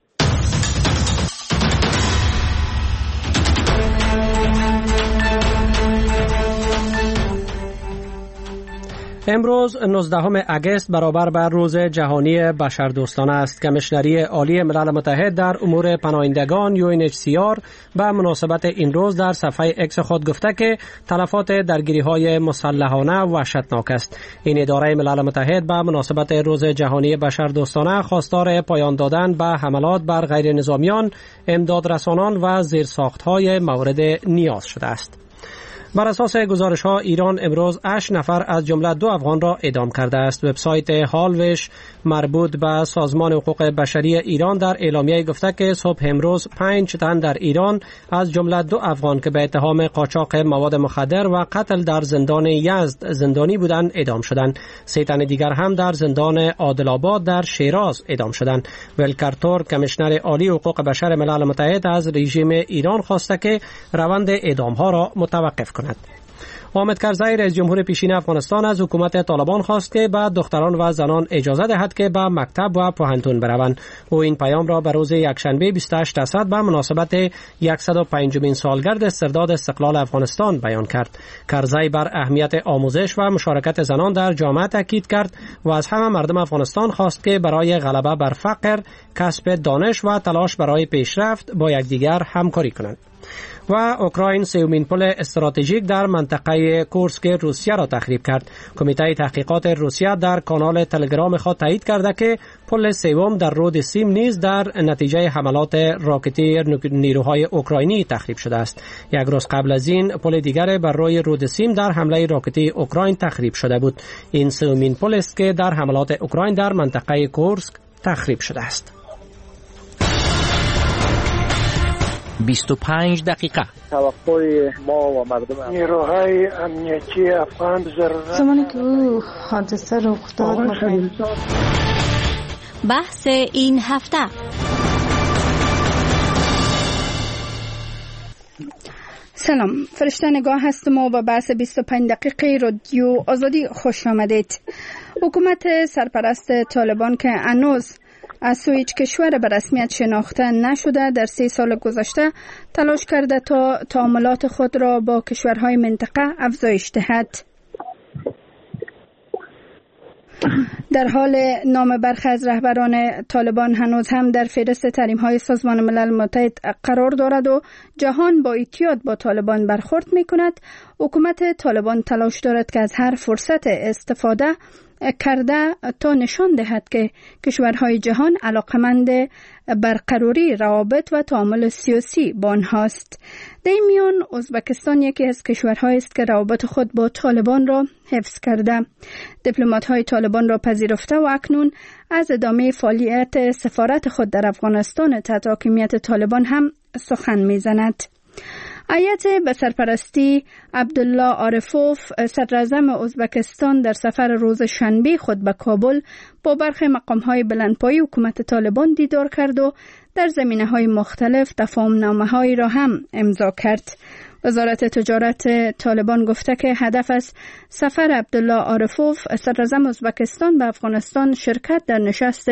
Speaker 1: امروز 19 اگست برابر بر روز جهانی بشردوستانه است. کمیشنری عالی ملل متحد در امور پناهندگان UNHCR به مناسبت این روز در صفحه اکس خود گفته که تلفات درگیری‌های مسلحانه وحشتناک است. این اداره ملل متحد به مناسبت روز جهانی بشردوستانه خواستار پایان دادن به حملات بر غیر نظامیان، امداد رسانان و زیرساخت‌های مورد نیاز شده است. بر اساس گزارش‌ها ایران امروز 8 نفر از جمله 2 افغان را اعدام کرده است. وبسایت هالوش مربوط به سازمان حقوق بشری ایران در اعلامیه گفته که صبح امروز 5 تن در ایران از جمله 2 افغان که به اتهام قاچاق مواد مخدر و قتل در زندان یزد زندانی بودند اعدام شدند. 3 تن دیگر هم در زندان عادل آباد در شیراز اعدام شدند. ولکر تورک کمیشنر عالی حقوق بشر ملل متحد از رژیم ایران خواسته که روند اعدام‌ها را متوقف کند. حامد کرزی رئیس جمهور پیشین افغانستان از حکومت طالبان خواست که به دختران و زنان اجازه دهد که به مکتب و پوهنتون بروند. او این پیام را به روز یکشنبه 28 اسد به مناسبت 105مین سالگرد استرداد استقلال افغانستان بیان کرد. کرزی بر اهمیت آموزش و مشارکت زنان در جامعه تاکید کرد و از همه مردم افغانستان خواست که برای غلبه بر فقر، کسب دانش و تلاش برای پیشرفت با یکدیگر همکاری کنند. و اوکراین سومین پل استراتژیک در منطقه کورسک روسیه را تخریب کرد. کمیته تحقیقات روسیه در کانال تلگرام خود تایید کرده که پل سوم در رود سیم نیز در نتیجه حملات راکتی نیروهای اوکراینی تخریب شده است. یک روز قبل از این پل دیگر بر روی رود سیم در حمله راکتی اوکراین تخریب شده بود. این سومین پل است که در حملات اوکراین در منطقه کورسک تخریب شده است.
Speaker 2: 25 دقیقه
Speaker 7: توقع ما و مردم نیروهای امنیتی افغان
Speaker 6: زمانی که او حادثه رخ داد
Speaker 9: بحث این هفته.
Speaker 6: سلام، فرشته نگاه هستم و به بحث 25 دقیقه رادیو آزادی خوش آمدید. حکومت سرپرست طالبان که هنوز از سوی هیچ کشور به رسمیت شناخته نشده در 3 سال گذشته تلاش کرده تا تعاملات خود را با کشورهای منطقه افزایش دهد. در حال نام برخی از رهبران طالبان هنوز هم در فهرست تحریم‌های سازمان ملل متحد قرار دارد و جهان با احتیاط با طالبان برخورد می‌کند، حکومت طالبان تلاش دارد که از هر فرصت استفاده کرده تا نشان دهد که کشورهای جهان علاقمند برقراری روابط و تعامل سیاسی با آنهاست. در این میان ازبکستان یکی از کشورهایی است که روابط خود با طالبان را حفظ کرده. دیپلمات‌های طالبان را پذیرفته و اکنون از ادامه فعالیت سفارت خود در افغانستان تحت حاکمیت طالبان هم سخن می‌زند. هیئت به سرپرستی عبدالله عارفوف صدراعظم ازبکستان در سفر روز شنبه خود به کابل با برخی مقام‌های بلندپایه حکومت طالبان دیدار کرد و در زمینه‌های مختلف تفاهم‌نامه‌هایی را هم امضا کرد. وزارت تجارت طالبان گفته که هدف از سفر عبدالله عارفوف صدراعظم ازبکستان به افغانستان شرکت در نشست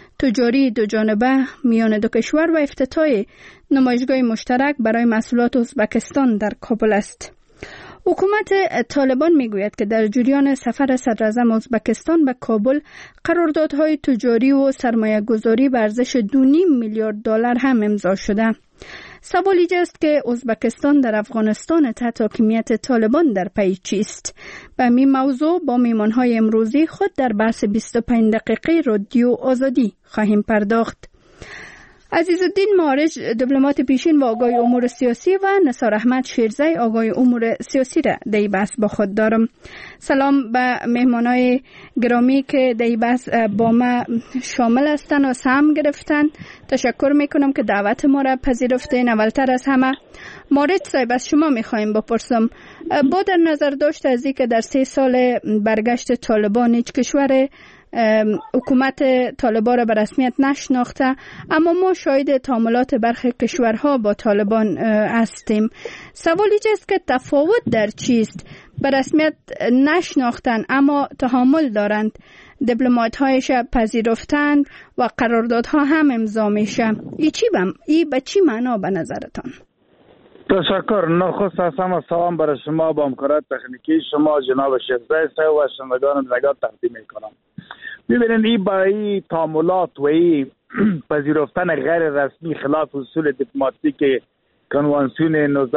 Speaker 6: تجاری دو جانبه میان دو کشور و افتتاح نمایشگاه مشترک برای محصولات ازبکستان در کابل است. حکومت طالبان میگوید که در جریان سفر صدراعظم ازبکستان به کابل قراردادهای تجاری و سرمایه‌گذاری به ارزش 2.5 میلیارد دلار هم امضا شده. سوال اینجاست که ازبکستان در افغانستان تحت حاکمیت طالبان در پی چیست؟ به این موضوع با میهمان‌های امروزی خود در بحث 25 دقیقه رادیو آزادی خواهیم پرداخت. عزیزالدین معارج دیپلمات پیشین و آگاه امور سیاسی و نثار احمد شیرزی آگاه امور سیاسی را در بحث با خود دارم. سلام به مهمانای گرامی که در بحث با ما شامل هستند و سهم گرفتن. تشکر میکنم که دعوت ما را پذیرفتین. اولتر از همه معارج صاحب از شما میخوایم بپرسم، با در نظر داشت از اینکه در 3 سال برگشت طالبان هیچ کشور حکومت طالبان را به رسمیت نشناخته، اما ما شاهد تعاملات برخی کشورها با طالبان هستیم. سوال اینجاست که تفاوت در چیست؟ به رسمیت نشناختن اما تعامل دارند، دیپلمات‌هایش پذیرفتند و قراردادها هم امضا میشه. ای به چی معنا به نظرتان؟
Speaker 7: تشکر. نخست از همه سلام برای شما، با همکاران تکنیکی شما جناب شیرزای صاحب و شنوندگان نگاه تقدیم میکنم. ببینید این برای تعاملات و این پذیرفتن غیر رسمی خلاف اصول دیپلماتیک کنوانسیون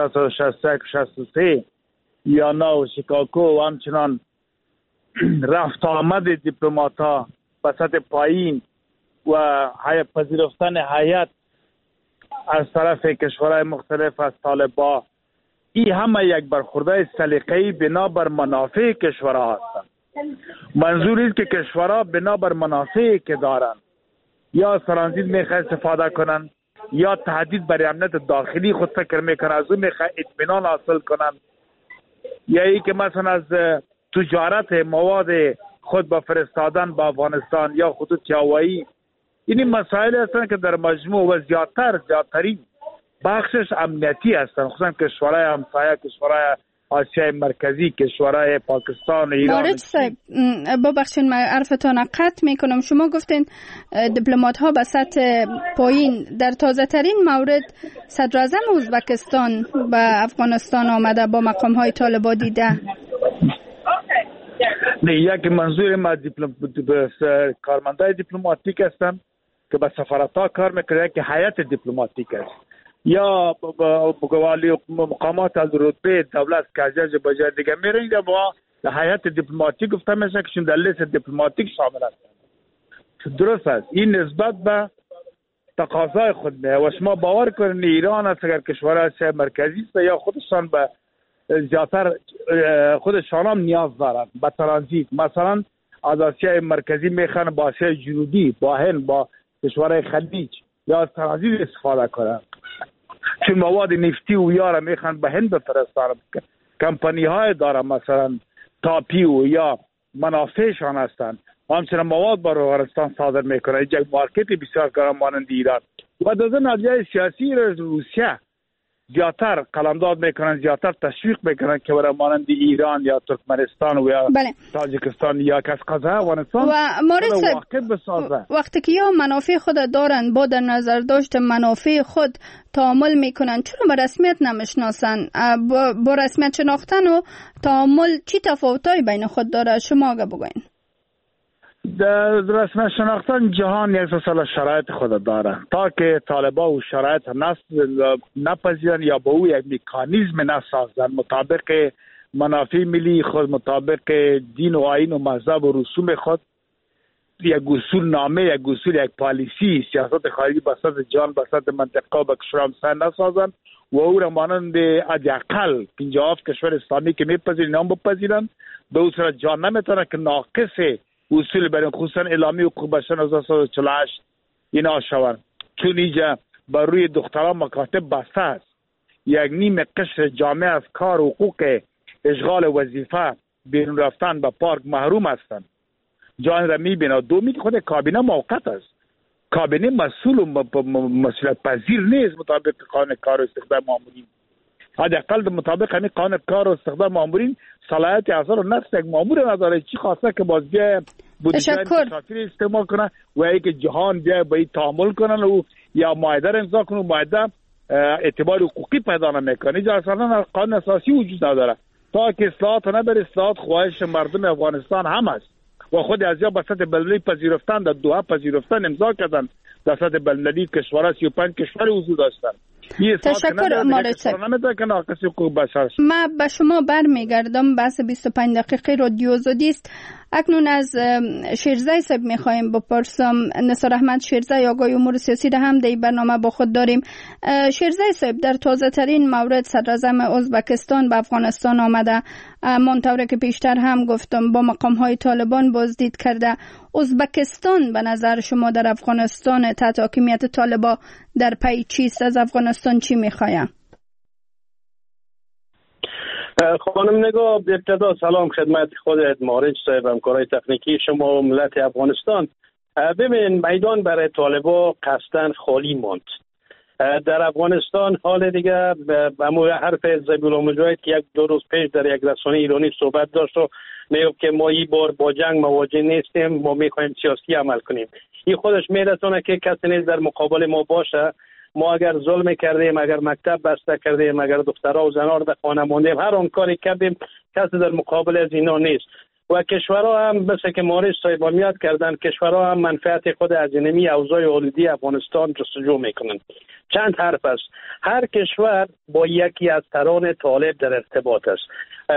Speaker 7: 1963 یا نو شیکاگو و همچنان رفت آمد دیپلمات‌ها به سطح پایین و پذیرفتن هیئت از طرف کشورهای مختلف از طالبان، این همه یک برخورده سلیقه‌ای بنا بر منافع کشورها هستند. منظور است که کشورها بنا بر منافعی که دارند یا سرانزید میخواه استفاده کنند یا تهدید بر امنیت داخلی خود فکر میکنند، از اون میخواه اطمینان حاصل کنند، یا ای که مثلا از تجارت مواد خود با فرستادن با افغانستان یا خطوط هوایی. این مسائل هستند که در مجموع و زیادترین بخشش امنیتی هستند، خصوصا کشورهای همسایه، کشورهای آسیای مرکزی، کشورهای پاکستان و ایران.
Speaker 6: مارج صاحب ببخشید من حرفتان قطع میکنم. شما گفتین دیپلمات ها به سطح پایین. در تازه ترین مورد صدر اعظم ازبکستان به افغانستان آمده با مقام های طالبان دیده.
Speaker 7: نه، یک منظور ما کارمندای دیپلماتیک هستن که به سفارت ها کار میکنه که هیئت دیپلماتیک است یا والی مقامات از رتبه دولت که از جای جای دیگه میرن یا با هیئت دیپلماتیک گفته میشه که در لیست دیپلماتیک شامل هستند. درست است. این نسبت به تقاضای خود میه و شما باور کنید ایران است اگر کشور آسیای مرکزی است یا خودشان به زیادتر خودشان هم نیاز دارند به ترانزیت، مثلا از آسیای مرکزی میخوان با آسیای جنوبی، با هند، با کشورهای خلیج یا از ترانزیت استفاده کنند، چون مواد نفتی و یارا میخوان به هند بفرستند. کمپانی های دارن مثلا تاپی و یا منافعشان هستند، همچنین مواد با افغانستان صادر میکنه. یک مارکت بسیار گرم مانند ایران و در نتیجه سیاسی روسیه زیادتر قلمداد میکنن، زیادتر تشویق میکنن که برای مانند ایران یا ترکمنستان و یا تاجیکستان یا قزاقستان افغانستان واقع بسازه.
Speaker 6: وقتی که یا منافع خود دارن با در نظر داشت منافع خود تعامل میکنن، چون به رسمیت نمیشناسن؟ با رسمیت شناختن و تعامل چی تفاوتایی بین خود داره؟ شما اگه بگوین.
Speaker 7: در رسم شناختن جهان یک سال شرایط خود داره تا که طالبان و شرایط نپذیرن یا با او یک مکانیزم نسازن مطابق منافع ملی خود، مطابق دین و آیین و مذهب و رسوم خود، یک اصول نامه، یک اصول، یک پالیسی سیاست خارجی بساط جهان بساط منطقه و کشور همسایه نسازن و او را مانند حداقل 50 کشور اسلامی که میپذیرن نام بپذیرن. به او صورت جهان نمیتونه که ناقص اصول برای خصوصا اعلامی حقوق بشر 1948 اینا شوند، چون اینجا بر روی دختران مکاتب بسته است. یک نیم قشر جامعه از کار و حقوق اشغال وظیفه بیرون رفتن به پارک محروم هستند. جان را میبینه. دومی که خود کابینه موقت است، کابینه مسئول و مسئولیت پذیر نیست مطابق قانون کار و استخدام مامورین. حداقل مطابق همین قانون کار و استخدام مامورین صلاحیت اثر و نفس یک مامور نداره. چی خواسته که بازگاه بودجه مسافر استعمال کنه و اینکه جهان بیا با این تعامل کنن و یا معاهده را امضا کنه و معاهده اعتبار حقوقی پیدا نمیکنه. اینجا اصلا قانون اساسی وجود نداره. تا که اصلاحات نبره، اصلاحات خواهش مردم افغانستان هم است و خود از یا به سطح بین‌المللی پذیرفتن، در دوحه پذیرفتن امضا کردن، در سطح بین‌المللی کشورها 35 کشور وجود داشتن.
Speaker 6: تشکر مارج صاحب. ما به شما برمیگردم. بحث 25 دقیقه رادیو آزادی است. اکنون از شیرزای صاحب میخوایم بپرسم. نثار احمد شیرزای آگاه امور سیاسی را هم در برنامه با خود داریم. شیرزای صاحب، در تازه ترین مورد صدر اعظم ازبکستان به افغانستان آمده، منطوره که پیشتر هم گفتم با مقام های طالبان بازدید کرده. ازبکستان به نظر شما در افغانستان تحت حاکمیت طالبان در پی چیست؟ از افغانستان چی میخوایم؟
Speaker 2: خانم نگاه، ابتدا سلام خدمت خودت، مارج صاحب، همکارای تکنیکی شما و ملت افغانستان. ببین، میدان برای طالبا قصداً خالی ماند. در افغانستان حال دیگه همون حرف ذبیح الله مجاهد که یک دو روز پیش در یک رسانه ایرانی صحبت داشت و میگفت که ما این بار با جنگ مواجه نیستیم، ما میخوایم سیاسی عمل کنیم. این خودش میرسونه که کسی نیست در مقابل ما باشه. ما اگر ظلم کردیم، اگر مکتب بسته کردیم، اگر دخترها و زنها رو در خانه ماندیم، هر آن کاری کردیم، کسی در مقابل از اینا نیست. و کشورها هم مثل که مارش صاحب میاد کردن، کشورها هم منفعت خود از اینمی اوضاع آلودی افغانستان جستجو میکنن. چند حرف است. هر کشور با یکی از تران طالب در ارتباط است.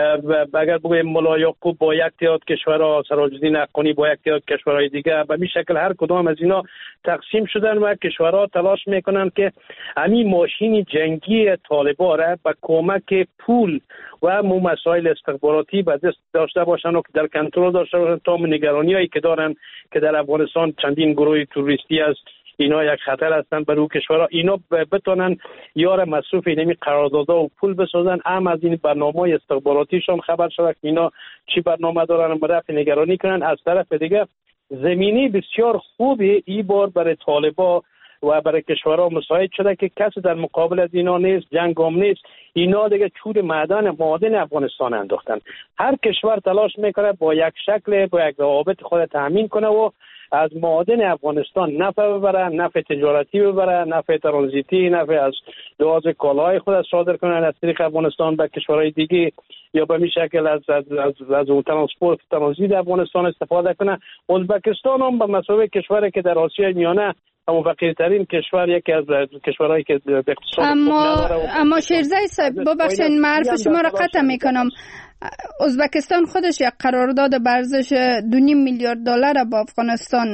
Speaker 2: اگر بگویم ملا یعقوب با یک تعداد کشورها، سراج الدین حقانی با یک تعداد کشورهای دیگه، به این شکل هر کدام از اینا تقسیم شدن و کشورها تلاش میکنن که همین ماشین جنگی طالبا را به کمک پول و مسائل استخباراتی به دست داشته باشن و در کنترل داشته باشن تا نگرانی‌هایی که دارن که در افغانستان چندین گروه توریستی است، اینا یک خطر هستند برای کشورها، اینا بتونن یار مصروف اینمی قراردادها و پول بسازن. هم از این برنامه‌های استخباراتیشون خبر شده که اینا چی برنامه دارن، به رفع نگرانی کنن. از طرف دیگه زمینی بسیار خوبی این بار برای طالبا و برای کشورها مساعد شده که کسی در مقابل از اینا نیست، جنگ هم نیست. اینا دیگه چور معدن افغانستان انداختن. هر کشور تلاش میکنه با یک شکل، با یک روابط خود تامین کنه و از معادن افغانستان نفع ببره، نفع تجارتی ببره، نفع ترانزیتی، نفع از لحاظ کالاهای خود صادر کنن از طریق افغانستان به کشورهای دیگه، یا به این شکل از ترانسپورت ترانزیت افغانستان استفاده کنه. ازبکستان هم به مثابه کشوری که در آسیای میانه همون فقیرترین کشور، یکی از کشورهایی که به اقتصاد
Speaker 6: اما شیرزای صاحب ببخشید معرف شما را قطع میکنم. ازبکستان خودش یک قرارداد ارزش 2.5 میلیارد دلار با افغانستان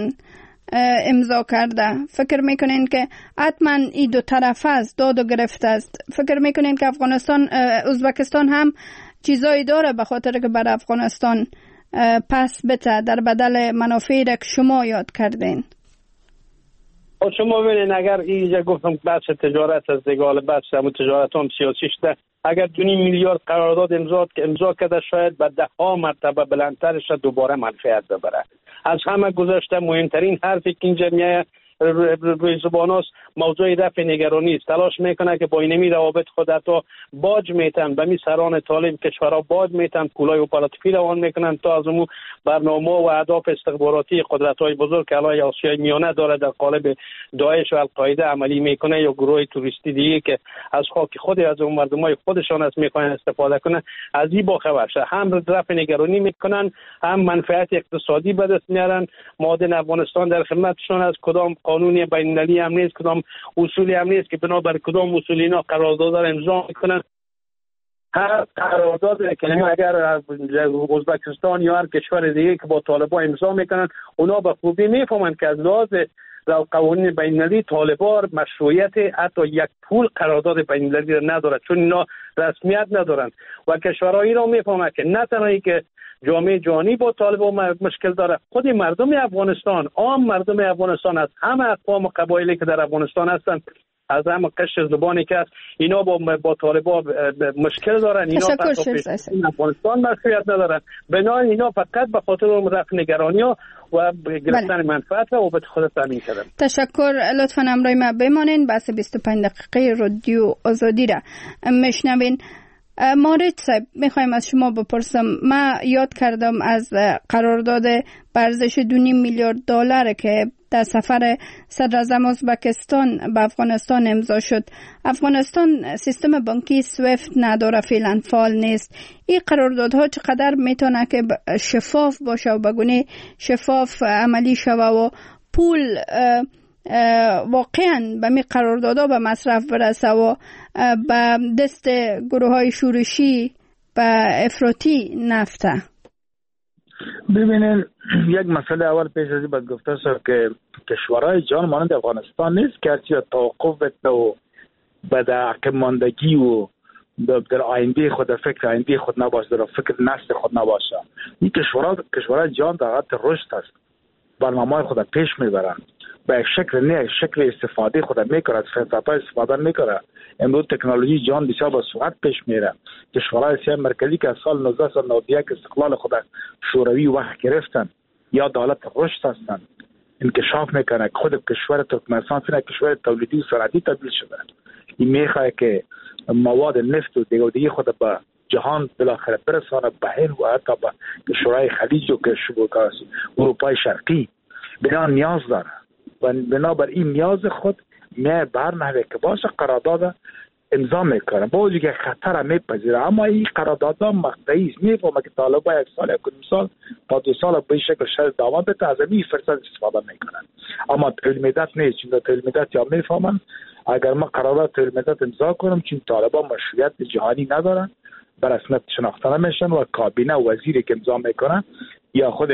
Speaker 6: امضا کرده. فکر میکنین که حتما این دو طرف است، داد و گرفت است؟ فکر میکنین که ازبکستان هم چیزایی داره به خاطر که بر افغانستان پس بته در بدل منافعی را که شما یاد کردین؟
Speaker 2: شما ببینید، اگر اینجا گفتم بحث تجارت از دیگه، بحث همون تجارت هم سیاسی شده، اگر 2.5 میلیارد قرارداد امضا کرده، شاید به 10 مرتبه بلندترش دوباره منفعت ببره. از همه گذشته مهمترین حرفی که اینجا میایه روی زبان است موضوع رفع نگرانی است. تلاش میکنه که با اینمی روابط خود تا باج میتن به می سران طالب کشورها باج میتن، پولای اپراتیفی روان میکنن تا از اون برنامه و اهداف استخباراتی قدرت‌های بزرگ که الان آسیای میانه داره در قالب داعش و القاعده عملی میکنه یا گروه توریستی دیگه که از خاک خود از اون مردمای خودشان است میخوان استفاده کنه، از این با خبر شه. هم رفع نگرانی میکنن، هم منفعت اقتصادی به دست میارن. معادن افغانستان در خدمتشون از کدام قانون بین المللی هم نیست، کدام اصولی هم نیست که بنابر کدام اصول اینا قرارداد را امضا میکنن. هر قرارداد که اگر ازبکستان یا هر کشور دیگه که با طالبان امضا میکنن، اونا به خوبی میفهمن که از لحاظ قوانین بین المللی طالبان مشروعیت حتی یک پول قرارداد بین المللی را ندارد، چون اینا رسمیت ندارن. و کشورهایی را میفهمن که نه تنها که جامعه جهانی با طالبان مشکل داره، خود مردم افغانستان، عام مردم افغانستان، از همه اقوام و قبایلی که در افغانستان هستن، از همه قشر زبانی که هست، اینا با طالبان مشکل دارن. اینا افغانستان مشروعیت ندارن. بنابراین اینا فقط به خاطر رفع نگرانی ها و گرفتن منفعت و به خود تامین کردن.
Speaker 6: تشکر. لطفاً همراه ما بمانین. بحث 25 دقیقه رادیو آزادی را میشنوین. مارج صاحب، میخوایم از شما بپرسم، ما یاد کردم از قرارداد ارزش 2.5 میلیارد دلار که در سفر صدراعظم ازبکستان به افغانستان امضا شد. افغانستان سیستم بانکی سویفت نداره، فعلا فعال نیست. این قراردادها چقدر میتونه که شفاف باشه و بگونه شفاف عملی شوه و پول واقعا به می قراردادها به مصرف برسه و به دست گروه های شورشی به افراطی نفته؟
Speaker 7: ببینین، یک مسئله اول پیش از این باید گفته شد که کشورهای جان مانند افغانستان نیست که هرچی توقف بده و به عقب ماندگی و در آینده خود فکر آینده خود نباشه، در فکر نسل خود نباشه. این کشورهای جان در حالت رشد است، برنامه‌های خود پیش میبرند به شکل نه شکل استفاده خود میکنه، از فرصت‌ها استفاده میکنه. امروز تکنولوژی جهان بسیار با سرعت پیش میره. کشورهای آسیای مرکزی که از سال 1991 استقلال خود شوروی وقت گرفتن یا دولت رشد هستن، انکشاف میکنه. خود کشور ترکمنستان فینا کشور تولیدی و صنعتی تبدیل شده. این میخواد که مواد نفت و دیگه خود به جهان بالاخره برسانه، به هند و حتی به کشورهای خلیج و اروپای شرقی. بنا نیاز داره و بنابر این نیاز خود میای بر نحوه که باشه قرارداد امضا میکنه، با وجود که خطر میپذیره. اما این قراردادها مقطعی است. میفهمه که طالبان یک سال، یک سال تا 2 سال به شکل شاید دوام بده، از این فرصت استفاده میکنن. اما طول مدت نیست، چون طول مدت یا میفهمن اگر ما قرارداد طول مدت امضا کنم، چون طالبان مشروعیت جهانی ندارن، بر رسمیت شناخته نمیشن و کابینه و وزیری که امضا میکنن یا خود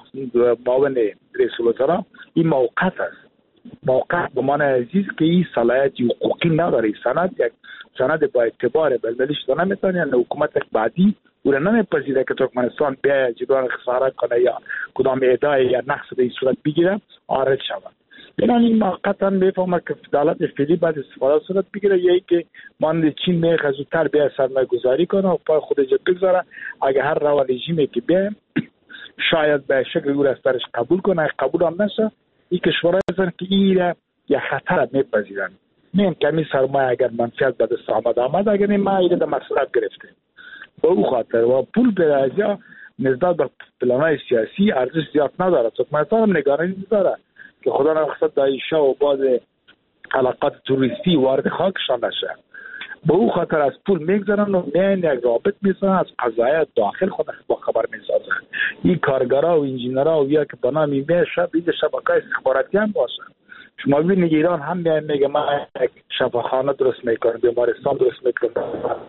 Speaker 7: معاون رئیس الوزراء این موقت است. موقت به معنی عزیز که این صلاحیت حقوقی نداره. سند یک سند با اعتبار بلبلی شده نمیتونه، یعنی حکومت بعدی او را نمیپذیره که ترکمنستان بیا جبران خسارت کنه یا کدام ادعای یا نقص به این صورت بگیره عارض شود. این موقتا بفهمه که دولت فعلی بعد استفاده صورت بگیره، یا که مانند چین میخواد زودتر بیا سرمایه گذاری کنه و پای خودش بگذاره. اگه هر روا رژیمی که بیا شاید به شکل او را استرش قبول کنه، قبول هم نشه، این کشورهای هستن که این یا خطر میپذیرن. نیم کمی سرمایه اگر منفیت به دست آمد اگر نیم ما ایره در مصرف گرفته با او خاطر و پول به ازیا نزداد به پلانهای سیاسی ارزش زیاد نداره. ترکمنستان هم نگرانی داره که خدا نخواست داعش و بعض علاقات توریستی وارد خاکشان نشه. با او خاطر از پول میگذارن و میان یک رابط میسازن، از قضایای داخل خود با خبر میسازن. این کارگرا و انجینرها و یا که به نام این شبکه‌های استخباراتی هم باشن. شما ببینید ایران هم میگه ما یک شفاخانه درست میکنم، بیمارستان درست میکنم،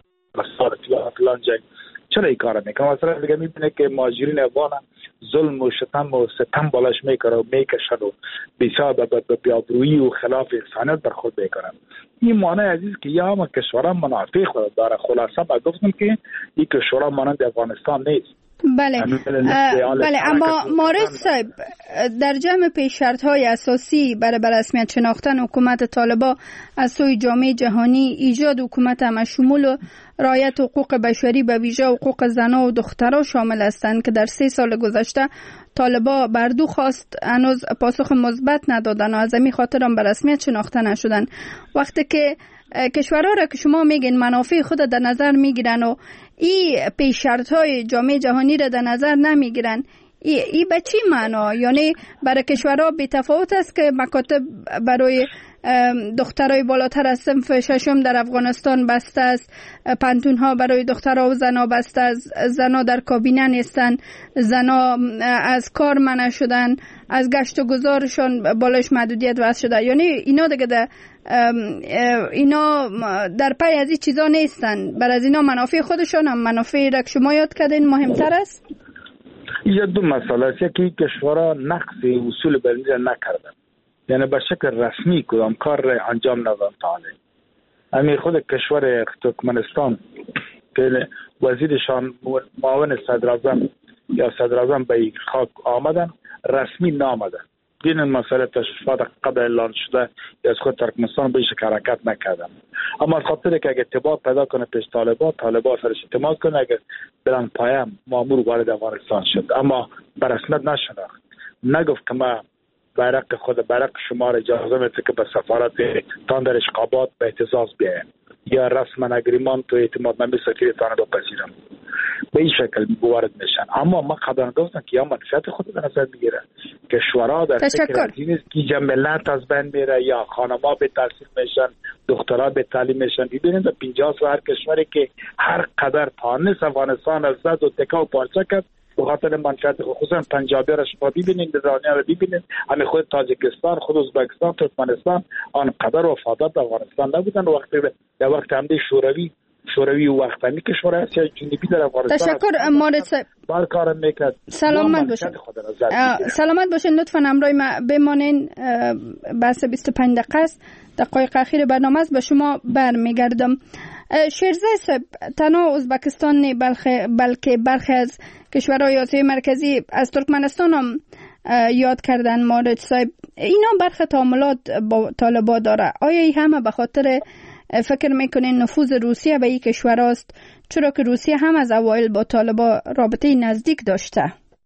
Speaker 7: مسارت فلان جای. چرا این کارا میکنه؟ مثلا دیگه میبینه که مهاجرین افغان ظلم و شتم و ستم بالاش میکنه و میکشن و بسیار به بیابرویی و خلاف انسانیت برخورد میکنن. این معنی عزیز که یا ما کشورها منافع خود داره. خلاصه با گفتم که این کشورها مانند افغانستان نیست.
Speaker 6: بله اما مارس صاحب، در جمع پیش شرط های اساسی برای رسمیت شناختن حکومت طالبان از سوی جامعه جهانی ایجاد حکومت همشمول و رعایت حقوق بشری به ویژه حقوق زنان و دختران شامل هستند که در 3 سال گذشته طالبان بر دو خواست هنوز پاسخ مثبت ندادن و از همین خاطر هم به رسمیت شناخته نشدن. وقتی که کشورها را که شما میگین منافع خود در نظر میگیرن و این پیش شرط های جامعه جهانی را در نظر نمیگیرن، این به چی معنا؟ یعنی برای کشورها بی تفاوت است که مکاتب برای دخترای بالاتر از صنف 6 در افغانستان بسته است، پانتون ها برای دخترها و زنا بسته است، زنا در کابینه نیستن، زنا از کار منع شدن، از گشت و گذارشان بالاش محدودیت وضع شده. یعنی اینا دیگه اینا در پی از این چیزا نیستن. بر از اینا منافع خودشان هم منافع را که شما یاد کردین مهمتر است.
Speaker 7: یه دو مسئله است. یکی کشورها نقض اصول بین‌المللی نکردن، یعنی به شکل رسمی کدام کار را انجام ندادن تا حالا. همین خود کشور ترکمنستان که وزیرشان معاون صدراعظم یا صدراعظم به خاک آمدن رسمی نامدن. این مسئله تشریفات قبل اعلان شده از خود ترکمنستان به این شکل حرکت نکردن. اما از خاطر که اگه ارتباط پیدا کنه پیش طالبان سرش اعتماد کنه، اگه برن پایم مامور وارد افغانستان شد، اما به رسمیت نشناخت، نگفت که ما بیرق شما را اجازه میده که به سفارت تان در اشقابات به اعتزاز بیاین یا رسما اگریمان تو اعتماد نمی سفیرتان رو پذیرم. به این شکل وارد میشن. اما ما قبلا گفتم که یا منفعت خود در نظر میگیره، کشورها در فکر از این است که ملت از بین میره یا خانم‌ها به تحصیل میشن، دخترها به تعلیم میشن. ببینید در 50 سال هر کشوری که هر قدر تانست افغانستان از زد و تکا و پارچه کرد به خاطر منفعت خصوصا پنجابی را شما ببینید، ایرانی‌ها را ببینید، همین خود تاجیکستان، خود ازبکستان، ترکمنستان آنقدر وفادار به افغانستان نبودن. در وقت حمله شوروی و وقتی کشور آسیای جنوبی در افغانستان.
Speaker 6: تشکر مارس.
Speaker 7: بار کارم میکرد.
Speaker 6: سلامت باشین. سلامت باشین. لطفاً همراه ما بمانین. بحث 25 دقیقه است. دقایق اخیر برنامه است. به شما برمیگردم. شیرزه صاحب، تنها ازبکستان نه بلکه برخی از کشورهای آسیای مرکزی از ترکمنستان هم یاد کردن مارج صاحب، اینا برخی تعاملات با طالبا داره. آیا ای همه به خاطر فکر میکنین نفوذ روسیه به این کشور است، چرا که روسیه هم از اوایل با طالبا رابطه نزدیک داشته؟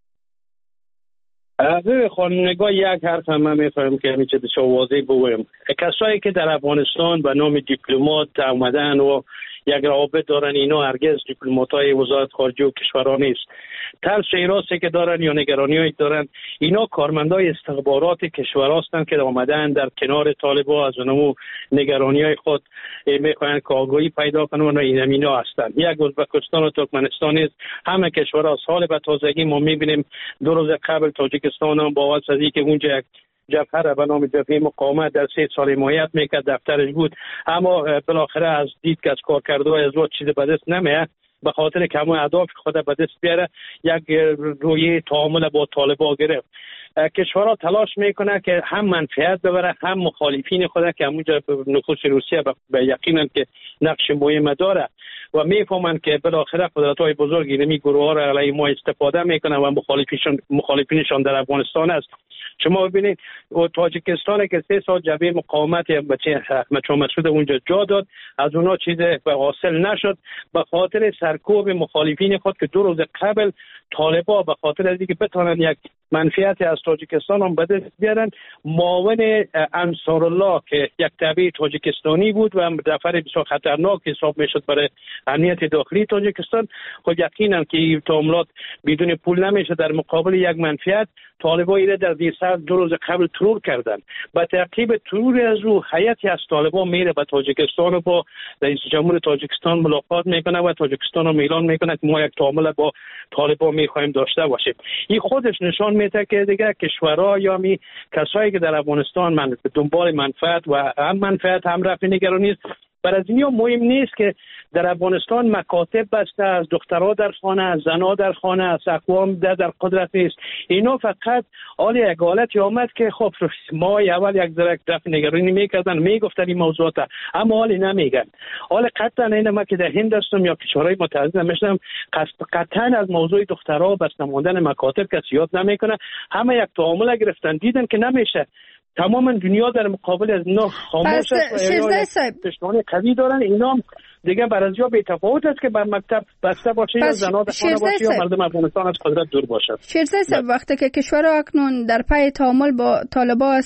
Speaker 2: خانم نگاه یک حرف هم من میفرم که میشه بسیار واضح بگویم. کسایی که در افغانستان به نام دیپلمات آمدن و یک روابط دارن، اینا هرگز دیپلمات‌های وزارت خارجه و کشورها نیست. ترس راستی که دارن یا نگرانی‌هایی دارن، اینا کارمندای استخبارات کشورها هستند که آمدن در کنار طالبان از اونمو نگرانی‌های خود میخواین که آگاهی پیدا کنن و اینا هستند. یک ازبکستان و ترکمنستان است. همه کشورها از حال به تازگی ما می‌بینیم 2 روز قبل تاجیکستان هم با واسطه اینکه اونجا یک جبهه به نام جبهه مقاومت در 3 سال حمایت میکرد، دفترش بود، اما بالاخره از دید که از کارکردهای از وقت چیز به دست نمیاد، به خاطر که همون اهداف خود به دست بیاره یک رویه تعامل با طالبان گرفت. کشورها تلاش میکنه که هم منفعت ببره، هم مخالفین خود که همونجا نفوذ روسیه به یقینن که نقش مهم داره و میفهمن که بالاخره قدرت‌های بزرگ اینمی گروه‌ها را علیه ما استفاده میکنن و مخالفینشان در افغانستان است. شما ببینید تاجیکستان که 3 سال جبهه مقاومت بچه احمد شاه مسعود اونجا جا داد، از اونا چیز حاصل نشد به خاطر سرکوب مخالفین خود که 2 روز قبل طالبان به خاطر از اینکه بتونن یک منفعت از تاجیکستان هم به دست بیارن، معاون انصارالله که یک تابع تاجیکستانی بود و دفتر بسیار خطرناک حساب میشد برای امنیت داخلی تاجیکستان، خود یقینا که این تعاملات بدون پول نمیشه در مقابل یک منفعت. طالبان ایره در 2 روز قبل ترور کردن. با تعقیب ترور از او هیئتی از طالبان میره به تاجیکستان و با رئیس جمهور تاجیکستان ملاقات میکنه و تاجیکستان رو اعلان میکنه که ما یک تعامل با طالبان میخوایم داشته باشیم. این خودش نشان میده که دیگه کشورها یا کسایی که در افغانستان دنبال منفعت و هم منفعت هم رفع نگرانی است، برای از اینها مهم نیست که در افغانستان مکاتب بسته، از دخترها در خانه، از زنها در خانه، از اقوام در قدرت نیست. اینا فقط حال یک حالتی آمد که خب ما اول یک دفعه نگرانی میکردن، میگفتن این موضوعات، اما حالی نمیگن. حال قطعا این ما که در هند هستم یا کشورهای متعدد میشنم، قطعا از موضوع دخترها بسته ماندن مکاتب کسی یاد نمیکنه. همه یک تعامل گرفتن، دیدن که نمیشه. تمام دنیا در مقابل از اینا خاموش است. پشتوانه قوی دارن. اینا دیگه برازیا به تفاوت است که بر مکتب بسته باشه یا زنا در خانه باشه یا مردم افغانستان از قدرت دور باشد.
Speaker 6: شیرزای وقتی که کشورها اکنون در پی تعامل با طالبان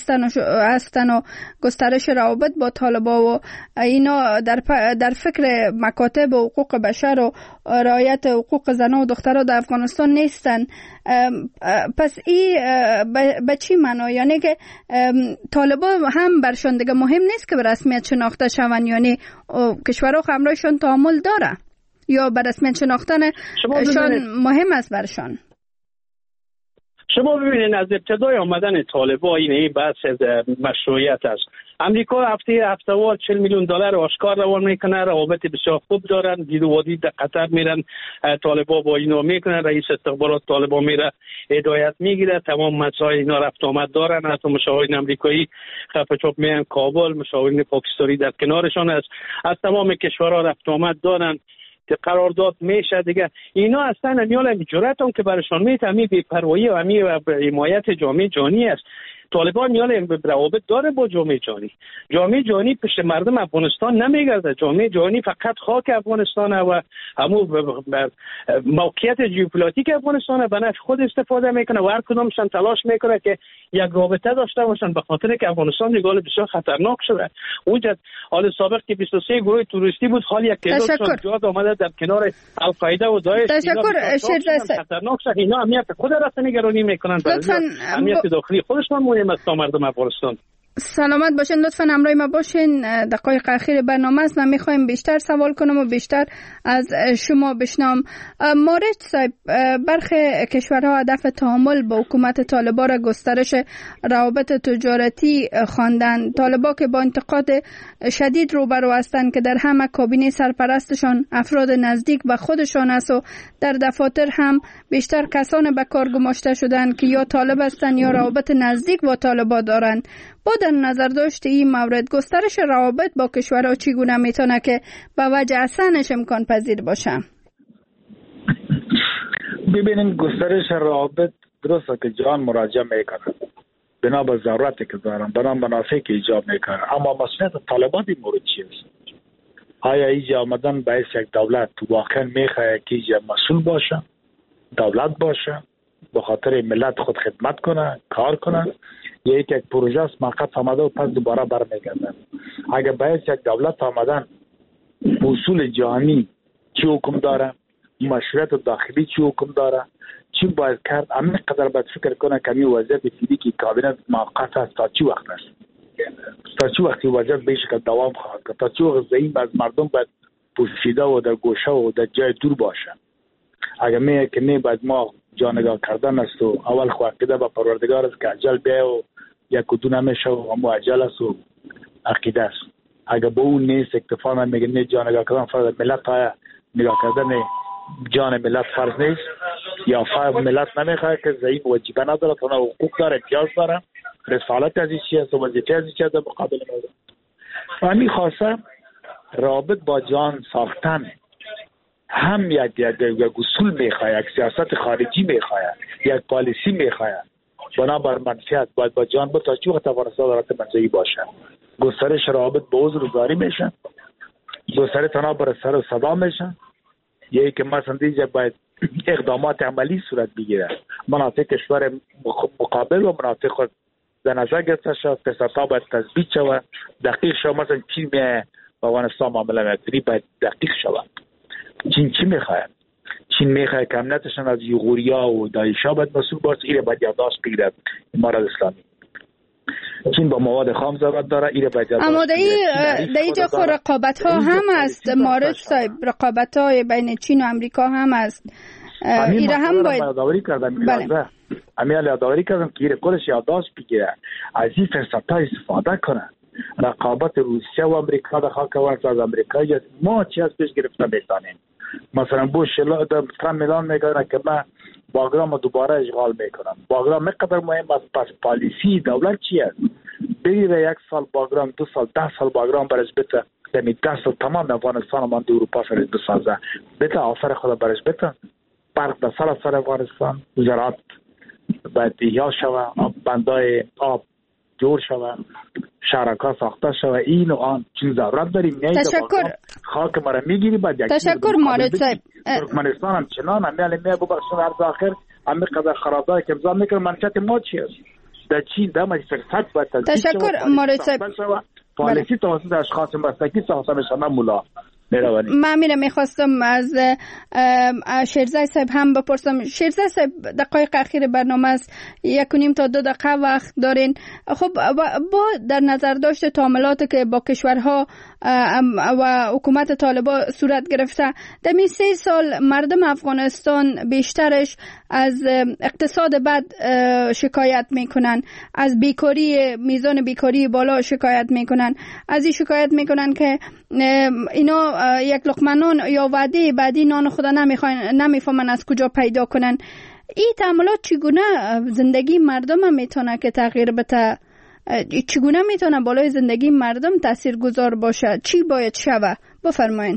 Speaker 6: هستن و گسترش روابط با طالبان و اینا در فکر مکاتب و حقوق بشر و رعایت حقوق زنان و دخترها در افغانستان نیستن، پس این به چی معنا؟ یعنی که طالبان هم برشان دیگه مهم نیست که به رسمیت شناخته شون، یعنی کشورها همراهشان تعامل داره یا به رسمیت شناختن شان مهم است برشان؟
Speaker 2: شما ببینید از ابتدای آمدن طالبان این بحث مشروعیت است. امریکا هفته‌وار $40 میلیون آشکار روان میکنه، روابط بسیار خوب دارن، دید و وادی در قطر میرن، طالبان با اینا میکنن، رئیس استخبارات طالبان میره هدایت میگیره، تمام مسائل اینا رفت آمد دارن، حتی مشاورین امریکایی خفه چوب میان کابل، مشاورین پاکستانی در کنارشان است، از تمام کشورها رفت آمد دارن، قرارداد میشه دیگه. اینا اصلا امیال جرأت هم که برشان میتمی بی‌پروایی و حمایت جامعه جهانی است. طالبان میال روابط داره با جامعه جهانی. جامعه جهانی پشت مردم افغانستان نمیگرده. جامعه جهانی فقط خاک افغانستان و همون موقعیت ژئوپلیتیک افغانستان به نفع خود استفاده میکنه و هر کدومشون تلاش میکنه که یک رابطه داشته باشن، به خاطر که افغانستان یک حال بسیار خطرناک شده. اونجا حال سابق که 23 گروه توریستی بود، حال یک تعداد زیاد آمده در کنار القاعده و داعش.
Speaker 6: تشکر شیرزای.
Speaker 2: خطرناک شده. اینا امنیت خود را نگرانی میکنن، امنیت داخلی خودشون مهم است. مردم افغانستان
Speaker 6: سلامت باشین. لطفاً همراه ما باشین. دقایق اخیر برنامه است. من میخوایم بیشتر سوال کنم و بیشتر از شما بشنوم. مارج صاحب، برخی کشورها هدف تعامل با حکومت طالبان را گسترش روابط تجارتی خواندند. طالبان که با انتقاد شدید روبرو هستند که در همه کابینه سرپرستشان افراد نزدیک به خودشان است و در دفاتر هم بیشتر کسان به کار گماشته شدند که یا طالب هستند یا روابط نزدیک با طالبان دارند. با در نظر داشت این مورد گسترش روابط با کشورها چگونه میتونه که به وجه اصلش امکان پذیر باشه؟
Speaker 7: ببینیم گسترش روابط درسته که جهان مراجعه میکنه بنا به ضرورتی که دارن، بنا منافعی که ایجاب میکنه، اما مسئولیت طالبان این مورد چیست؟ آیا اینجا آمدن باعث یک دولت واقعا میخواه که اینجا مسئول باشه، دولت باشه، به خاطر ملت خود خدمت کنه، کار کنه، یا یک پروژه است موقت آمده و پس دوباره برمیگردن؟ اگر باعث یک دولت آمدن اصول جهانی چی حکم داره، مشروعیت داخلی چی حکم داره، چی باید کرد، همین قدر باید فکر کنه که این وضعیت فیزیکی کابینت موقت است تا چی وقت است، تا چی وقتی وضعیت به شکل دوام خواهد کرد، تا چی وقت ضعیف از مردم باید پوشیده و در گوشه و در جای دور باشه. اگر میگه که نه باید ما جانگاه کردن است و اول خواهده به پروردگار است که اجل بیا و یک و دو نمیشه و همو اجل است و عقیده است. اگر با اون نیست اکتفا نمیگه نه جانگاه کردن فرض ملت های نگاه کردن جان ملت فرض نیست، یا فرض ملت نمیخواه که ضعیف وجیبه نداره، تنها حقوق داره، امتیاز داره، رسالت از این چیست و وظیفه از این چیست در مقابل مورد. و همین خواسته رابط با جان ساختن هم یک اصول میخواه، یک سیاست خارجی میخواه، یک پالیسی میخواه، بنابر منفیت باید با جان تا چی وقت افغانستان دارد منزعی باشه. گسترش روابط با عذر جاری میشه، گسترش تنها بر سر و صدا میشه، یکی که مثلا دیگه باید اقدامات عملی صورت بگیره، مناطق کشور مقابل و مناطق خود در نظر گرفته شد، فسادها باید تثبیت شود، دقیق شود. مثلا چین میه با افغانستان معامله میکنی باید دقیق شود. چین چی میخواه؟ چین میخواه که امنیتشان از یغوریا و داعشا باید مسئول باشه، اینه باید یادداشت بگیرد امارات اسلامی. چین با مواد خام ضرورت داره، اینه باید یادداشت
Speaker 6: اما در اینجا خود رقابت ها هم است مارج صاحب، رقابت های بین چین و امریکا هم است، اینه هم باید
Speaker 7: یادآوری کردن. همین یادآوری کردم که اینه کلش یادداشت بگیره، از این فرصت‌ها استفاده کنه. رقابت روسیه و امریکا در خاک افغانستان، از امریکا ما چی از پیش گرفته میتونیم؟ مثلا بوش ترامپ اعلان میکنه که من باگرام دوباره اشغال میکنم. باگرام مقدر مهم است، پس پالیسی دولت چی است؟ بگیره 1 سال باگرام، 2 سال، 10 سال باگرام برش بته، یعنی 10 سال تمام افغانستان من در اروپا سرش بسازه، بته آثار خود برش بته، برق در سر افغانستان، زراعت باید احیا شوه، بندای آب جور شوه، شرکا ساخته شوه، این و آن چیز ضرورت داریم.
Speaker 6: تشکر.
Speaker 7: خاک مرا میگیری بعد یک
Speaker 6: تشکر مارد صاحب.
Speaker 7: ترکمنستان هم چنان همیالی ببخشن عرض آخر همه قدر خرابایی که امضا میکنه منشأت ما چی است؟ در چین در فرصت باید
Speaker 6: تشکر مارد صاحب.
Speaker 7: پالیسی توسط اشخاص مستقی ساخته میشن مولا.
Speaker 6: من میخواستم از شیرزای صاحب هم بپرسم. شیرزای صاحب دقایق اخیر برنامه است، 1.5 تا 2 دقیقه وقت دارین. خب با در نظر داشت تعاملاتی که با کشورها و حکومت طالبان صورت گرفته، در این 3 سال مردم افغانستان بیشترش از اقتصاد بد شکایت میکنن، از بیکاری، میزان بیکاری بالا شکایت میکنن، از این شکایت میکنن که اینا یک لقمه نان یا وعده بعدی نان خدا نمیفهمن از کجا پیدا کنن. این تعاملات چگونه زندگی مردم میتونه که تغییر بده؟ چگونه میتونه بالای زندگی مردم تاثیرگذار باشه؟ چی باید شوه؟ بفرمایین.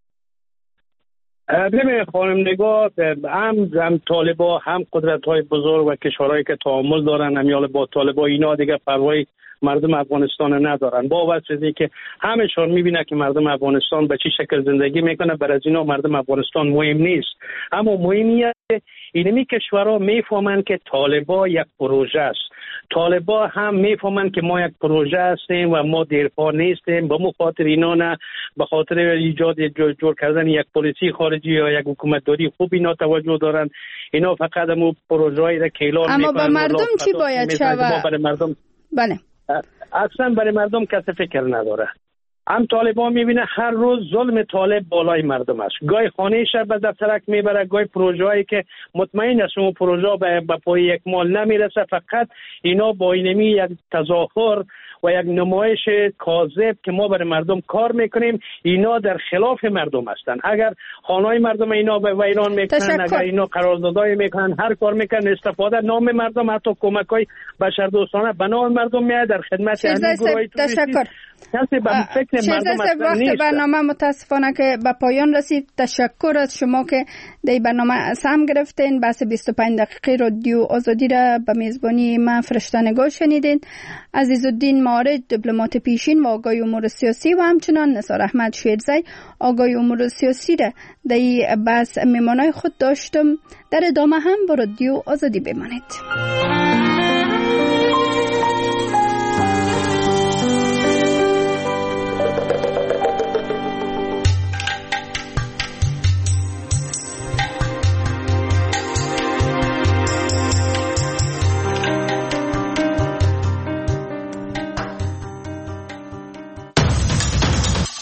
Speaker 2: ببین خانم نگاه، هم طالبا هم قدرت‌های بزرگ و کشورهایی که تعامل دارن همیال با طالبا، اینا دیگه پروای مردم افغانستان ندارن. با وجه از اینکه همه‌شون میبینه که مردم افغانستان به چه شکل زندگی میکنه، برای از اینا مردم افغانستان مهم نیست. اما مهمیه اینمی کشورها میفهمن که طالبا یک پروژه است. طالبا هم میفهمن که ما یک پروژه هستیم و ما دیرپا نیستیم. به خاطر اینا نه، به خاطر ایجاد جور کردن یک پلیسی خارجی یا یک حکومتداری خوب اینا توجه دارن. اینا فقط همون پروژه‌ای را که اعلان میکنن.
Speaker 6: اما به مردم چی باید شود؟
Speaker 2: برای مردم
Speaker 6: بله
Speaker 2: اصلا برای مردم کسی فکر نداره. هم طالبان میبینه هر روز ظلم طالب بالای مردم است. گاهی خانه شب به دفترک میبره، گاهی پروژه‌ای که مطمئن است اون پروژه به پای یک مال نمیرسه، فقط اینا با اینمی یک تظاهر و یک نمایش کاذب که ما برای مردم کار میکنیم، اینا در خلاف مردم هستند. اگر خانه‌های مردم اینا به ویران میکنن، اگر اینا قراردادای میکنن، هر کار میکنن، استفاده نام مردم، حتی کمک‌های بشردوستانه به نام مردم میاد در خدمت همین گروهای توریستی. کسی به فکر وقت
Speaker 6: برنامه متاسفانه که به پایان رسید. تشکر از شما که در برنامه سهم گرفتین. بحث 25 دقیقه رادیو آزادی را به میزبانی من فرشته نگاه شنیدین. عزیزالدین مارج، دیپلمات پیشین و آگاه امور سیاسی، و همچنان نثار احمد شیرزی، آگاه امور سیاسی را در بحث میمانای خود داشتم. در ادامه هم با رادیو آزادی بمانید.